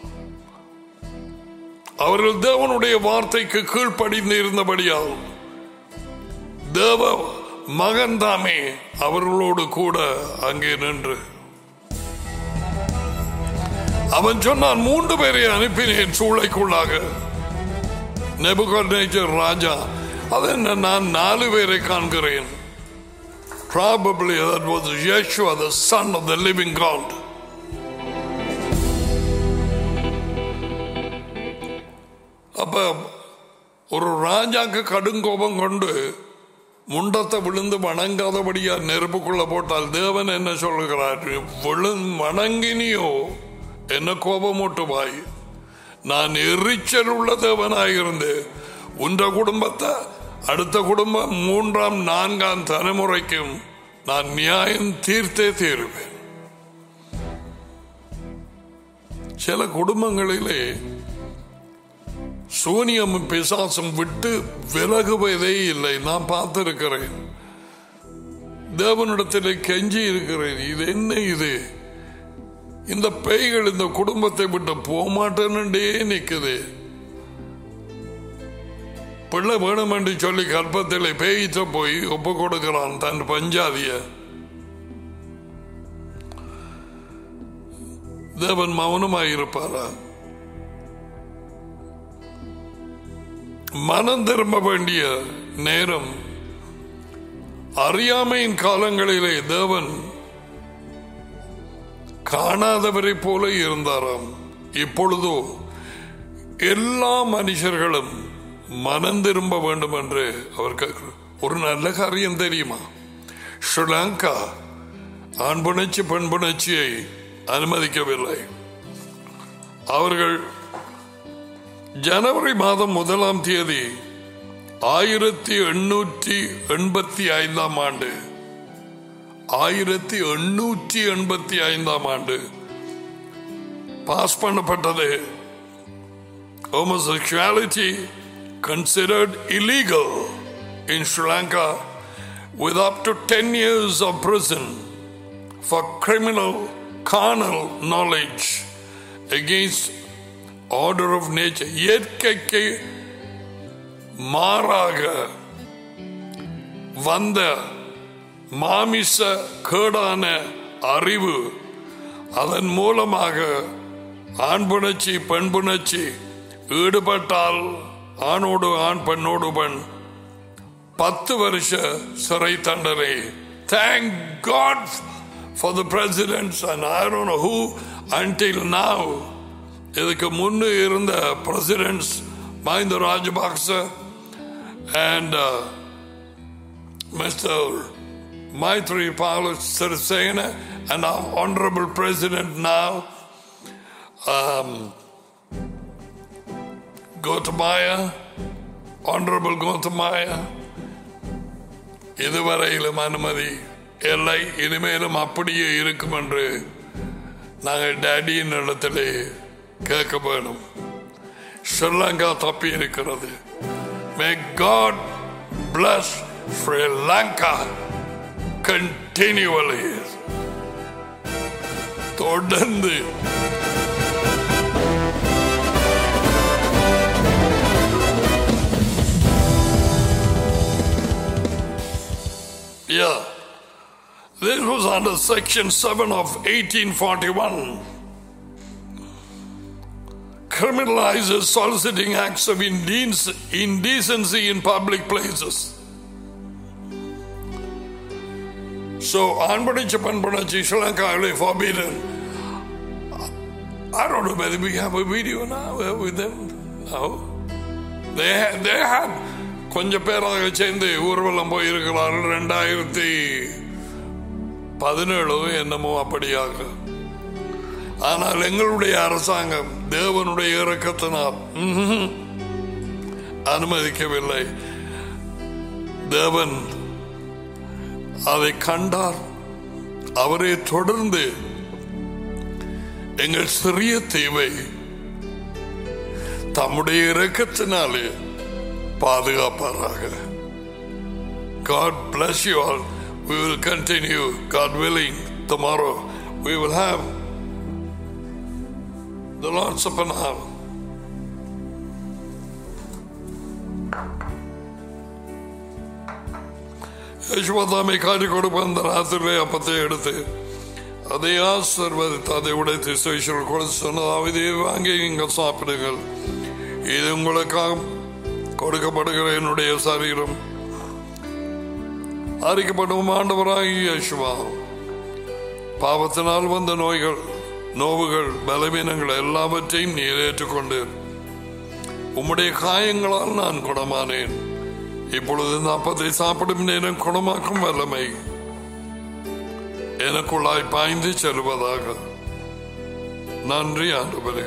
அவர்கள் தேவனுடைய வார்த்தைக்கு கீழ்ப்படிந்து இருந்தபடியால் தேவ மகன் தாமே அவர்களோடு கூட அங்கே நின்று அவன் சொன்னான், மூன்று பேரை அனுப்பினேன் சூளைக்குள்ளாக. நேபுகாத்நேசர் ராஜா, அதென்ன நான் நாலு பேரை காண்கிறேன். Probably that was Yeshua, the son of the living God. அப்ப ஒரு ராஜாக்கு கடுங்கோபம் கொண்டு முண்டத்தை விழுந்து வணங்காதபடியா நெருப்புக்குள்ள போட்டால் தேவன் என்ன சொல்லுகிறார்? வணங்கினியோ என்ன கோபமூட்டுவாய்? நான் எரிச்சல் உள்ள தேவனாயிருந்து உன்ற குடும்பத்தை அடுத்த குடும்பம் மூன்றாம் நான்காம் தலைமுறைக்கும் நான் நியாயம் தீர்த்தே தீருவேன். சில குடும்பங்களிலே சூனியமும் பிசாசும் விட்டு விலகுவதே இல்லை. நான் பார்த்திருக்கிறேன். தேவனிடத்தில் கெஞ்சி இருக்கிறேன். இது என்ன இது? இந்த பேய்கள் இந்த குடும்பத்தை விட்டு போக மாட்டேன்னே நிக்குது. பிள்ளை வேணும் என்று சொல்லி கற்பத்தில் பேய்ச்ச போய் ஒப்பு கொடுக்கிறான் தன் பஞ்சாதிய. தேவன் மௌனமாயிருப்பாரா? மனம் திரும்ப வேண்டிய நேரம். அறியாமையின் காலங்களிலே தேவன் காணாதவரை போல இருந்தாராம். இப்பொழுதோ எல்லா மனுஷர்களும் மனம் திரும்ப வேண்டும் என்று அவர் கேட்கிறார். ஒரு நல்ல காரியம் தெரியுமா? ஸ்ரீலங்கா ஆண் புணர்ச்சி பெண் புணர்ச்சியை அனுமதிக்கவில்லை. அவர்கள் ஜனவரி மாதம் முதலாம் தேதி ஆயிரத்தி எண்ணூற்றி எண்பத்தி ஐந்தாம் ஆண்டு ஆயிரத்தி எண்ணூற்றி எண்பத்தி ஐந்தாம் ஆண்டு பாஸ் பண்ணப்பட்டது. Homosexuality considered illegal in Sri Lanka with up to ten years of prison for criminal carnal knowledge against order of nature. இயற்கைக்கு மாறாக வந்த மாமிச கேடான அறிவு, அதன் மூலமாக ஆண் புணர்ச்சி பெண் புணர்ச்சி ஈடுபட்டால் ஆணோடு ஆண் பெண்ணோடு பெண் பத்து வருஷ சிறை தண்டனை. Thank God for the presidents and I don't know who until now. இதுக்கு முன்னு இருந்த presidents Mahinda Rajapaksa and uh, Mister Maithripala Sirisena and our honorable president now, um, Gotabaya, honorable Gotabaya. இதுவரையிலும் அனுமதி இல்லை. இனிமேலும் அப்படியே இருக்கும் என்று நாங்கள் டேடியின் இடத்திலே கேட்க வேணும். ஸ்ரீலங்கா தப்பி இருக்கிறது. May God bless Sri Lanka continually. தொடர்ந்து yeah, this was under section seven of eighteen forty-one. Criminalizes soliciting acts of indecency in public places. So, Anbadicha Panbanachi, Sri Lanka are forbidden. I don't know whether we have a video now with them. No. They had, they had கொஞ்சம் பேராக சேர்ந்து ஊர்வலம் போயிருக்கிறார்கள். ரெண்டாயிரத்தி பதினேழு என்னமோ அப்படியாக. ஆனால் எங்களுடைய அரசாங்கம் தேவனுடைய இரக்கத்தினால் அனுமதிக்கவில்லை. தேவன் அதை கண்டார். அவரை தொடர்ந்து எங்கள் சிறிய தீவை தம்முடைய இரக்கத்தினாலே பாதுகாப்பாராக. God bless you all. We will continue, God willing, tomorrow. We will have the Lord's Supper now. யேசுவதாமை காட்டி கொடுப்ப அந்த ராத்திரிலே அப்பத்தை எடுத்து அதை ஆசீர்வதித்து அதை உடைத்து சுவிசேஷர்கள் கொடுத்து சொன்னதாவது இதை வாங்கி நீங்கள் சாப்பிடுங்கள். இது உங்களுக்காக கொடுக்கப்படுகிற என்னுடைய சரீரம். அறிக்கப்படும் ஆண்டவராகிய இயேசுவா, பாவத்தினால் வந்த நோய்கள் நோவுகள் பலவீனங்கள் எல்லாவற்றையும் நீர் ஏற்றுக்கொண்டு உம்முடைய காயங்களால் நான் குணமானேன். இப்பொழுது இந்த அப்பத்தை சாப்பிடும் நேரம் குணமாக்கும் வல்லமை எனக்குள்ளாய் பாய்ந்து செல்வதாக. நன்றி ஆண்டவரே.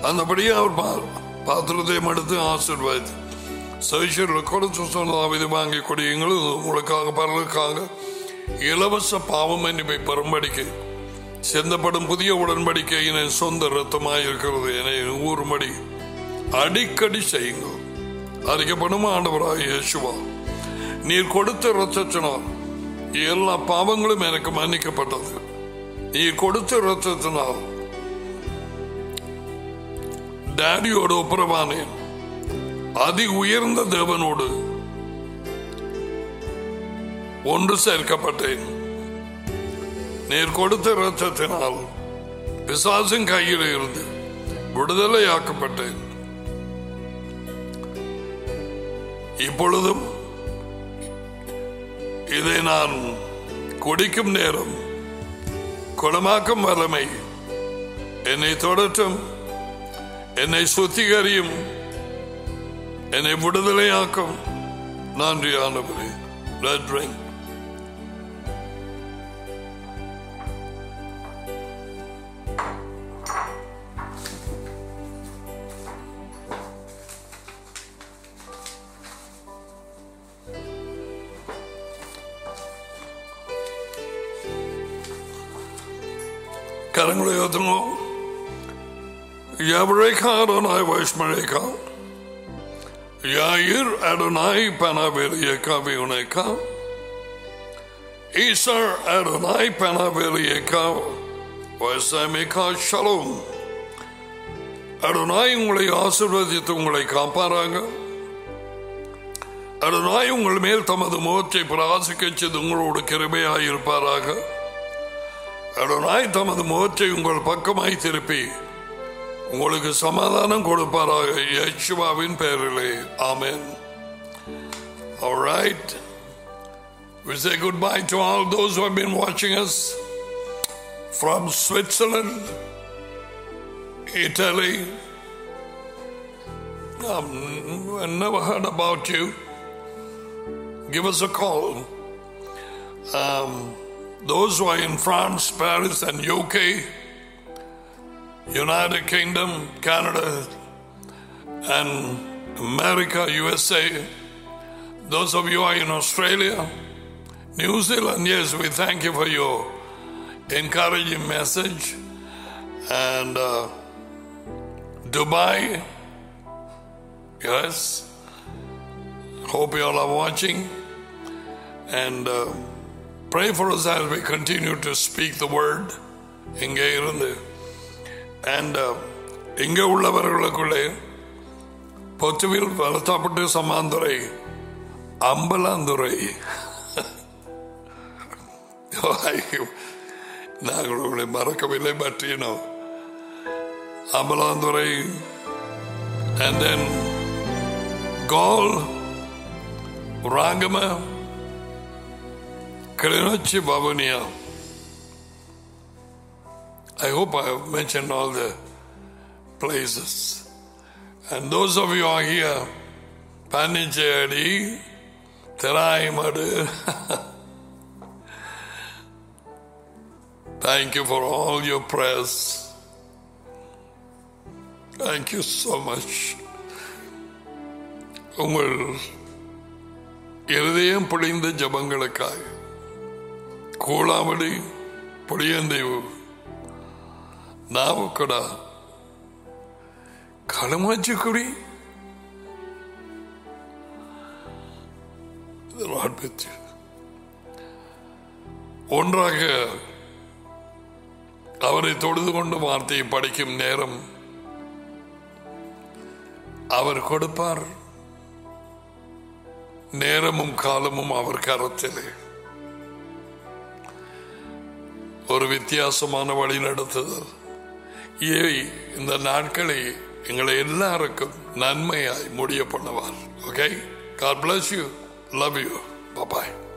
அந்தபடியே அவர் பாத்திரத்தையும் எடுத்து ஆசீர்வாதித்து சைஷர்கள் கொடுத்து சொன்னதாக இது வாங்கி கொடியுங்கள், உங்களுக்காக பரலுக்காக இலவச பாவம் என்னை பெரும்படிக்கு செந்தப்படும் புதிய உடன்படிக்கையின் சொந்த ரத்தமாயிருக்கிறது என ஊறும்படி அடிக்கடி செய்யுங்கள். அறிக்கப்படும் ஆண்டவராய் இயேசுவா, நீர் கொடுத்த ரத்தத்தினால் எல்லா பாவங்களும் எனக்கு மன்னிக்கப்பட்டது. நீர் கொடுத்த ரத்தத்தினால் டாடியோடு ஒப்புரவானேன், அதி உயர்ந்த தேவனோடு ஒன்று சேர்க்கப்பட்டேன். நீர் கொடுத்த ரத்தத்தினால் பிசாசின் கையில் இருந்து விடுதலையாக்கப்பட்டேன். இப்பொழுதும் இதை நான் குடிக்கும் நேரம் குணமாக்கும் வல்லமை என்னை தொடற்றும், என்னை சுத்திகரியும், என்னை விடுதலையாக்கும். நன்றி ஆண்டவரே. Let's drink. கரங்களை ஏற்றுவோம். Yavreka Adonai Vaishmareka Yair Adonai Panavelieka Vioneka Isar Adonai Panavelieka Vaisameka Shalom. Adonai உங்களை ஆசீர்வதித்து உங்களை காப்பாராங்க. Adonai உங்கள் மேல் தமது முகத்தை பிரகாசிக்கச் செய்து உங்களோடு கிருபையாயிருப்பாராக. Adonai தமது முகத்தை உங்கள் பக்கமாய் திருப்பி உங்களுக்கு சமாதானம் கொடுப்பாராக. இயேசுவின் பெயரிலே ஆமென். All right, we say goodbye to all those who have been watching us from Switzerland, Italy. Um, I never heard about you. Give us a call. Um, those who are in France, Paris and U K, United Kingdom, Canada and America, U S A, those of you who are in Australia, New Zealand, yes, we thank you for your encouraging message. And uh, Dubai, yes, hope you all are watching. And uh, pray for us as we continue to speak the word. இங்கே இருந்து and இங்கே உள்ளவர்களுக்குள்ளே பொத்துவில் வளர்த்தப்பட்டு சமாந்துரை அம்பலாந்துரை நாங்கள் உங்களை மறக்கவில்லை. But you know Ambalanthurai and then Gaul, Rangama, Kilinochi, Vavonia. I hope I have mentioned all the places. And those of you who are here, Panichedi, Teraimadu, thank you for all your prayers. Thank you so much. உங்கள் இருதயம் பொழிந்த ஜபங்களுக்காக கூழாமடி பொடியந்தேவு நாவுக்கடா களமாச்சுக்குடி ஒன்றாக அவரை தொழுது கொண்டு வார்த்தையை படிக்கும் நேரம் அவர் கொடுப்பார். நேரமும் காலமும் அவர் கரத்திலே. ஒரு வித்தியாசமான வழி நடத்துதல். இந்த நாட்களை எங்களை எல்லாருக்கும் நன்மையாய் முடிய பண்ணுவார். Okay, God bless you. Love you. Bye bye.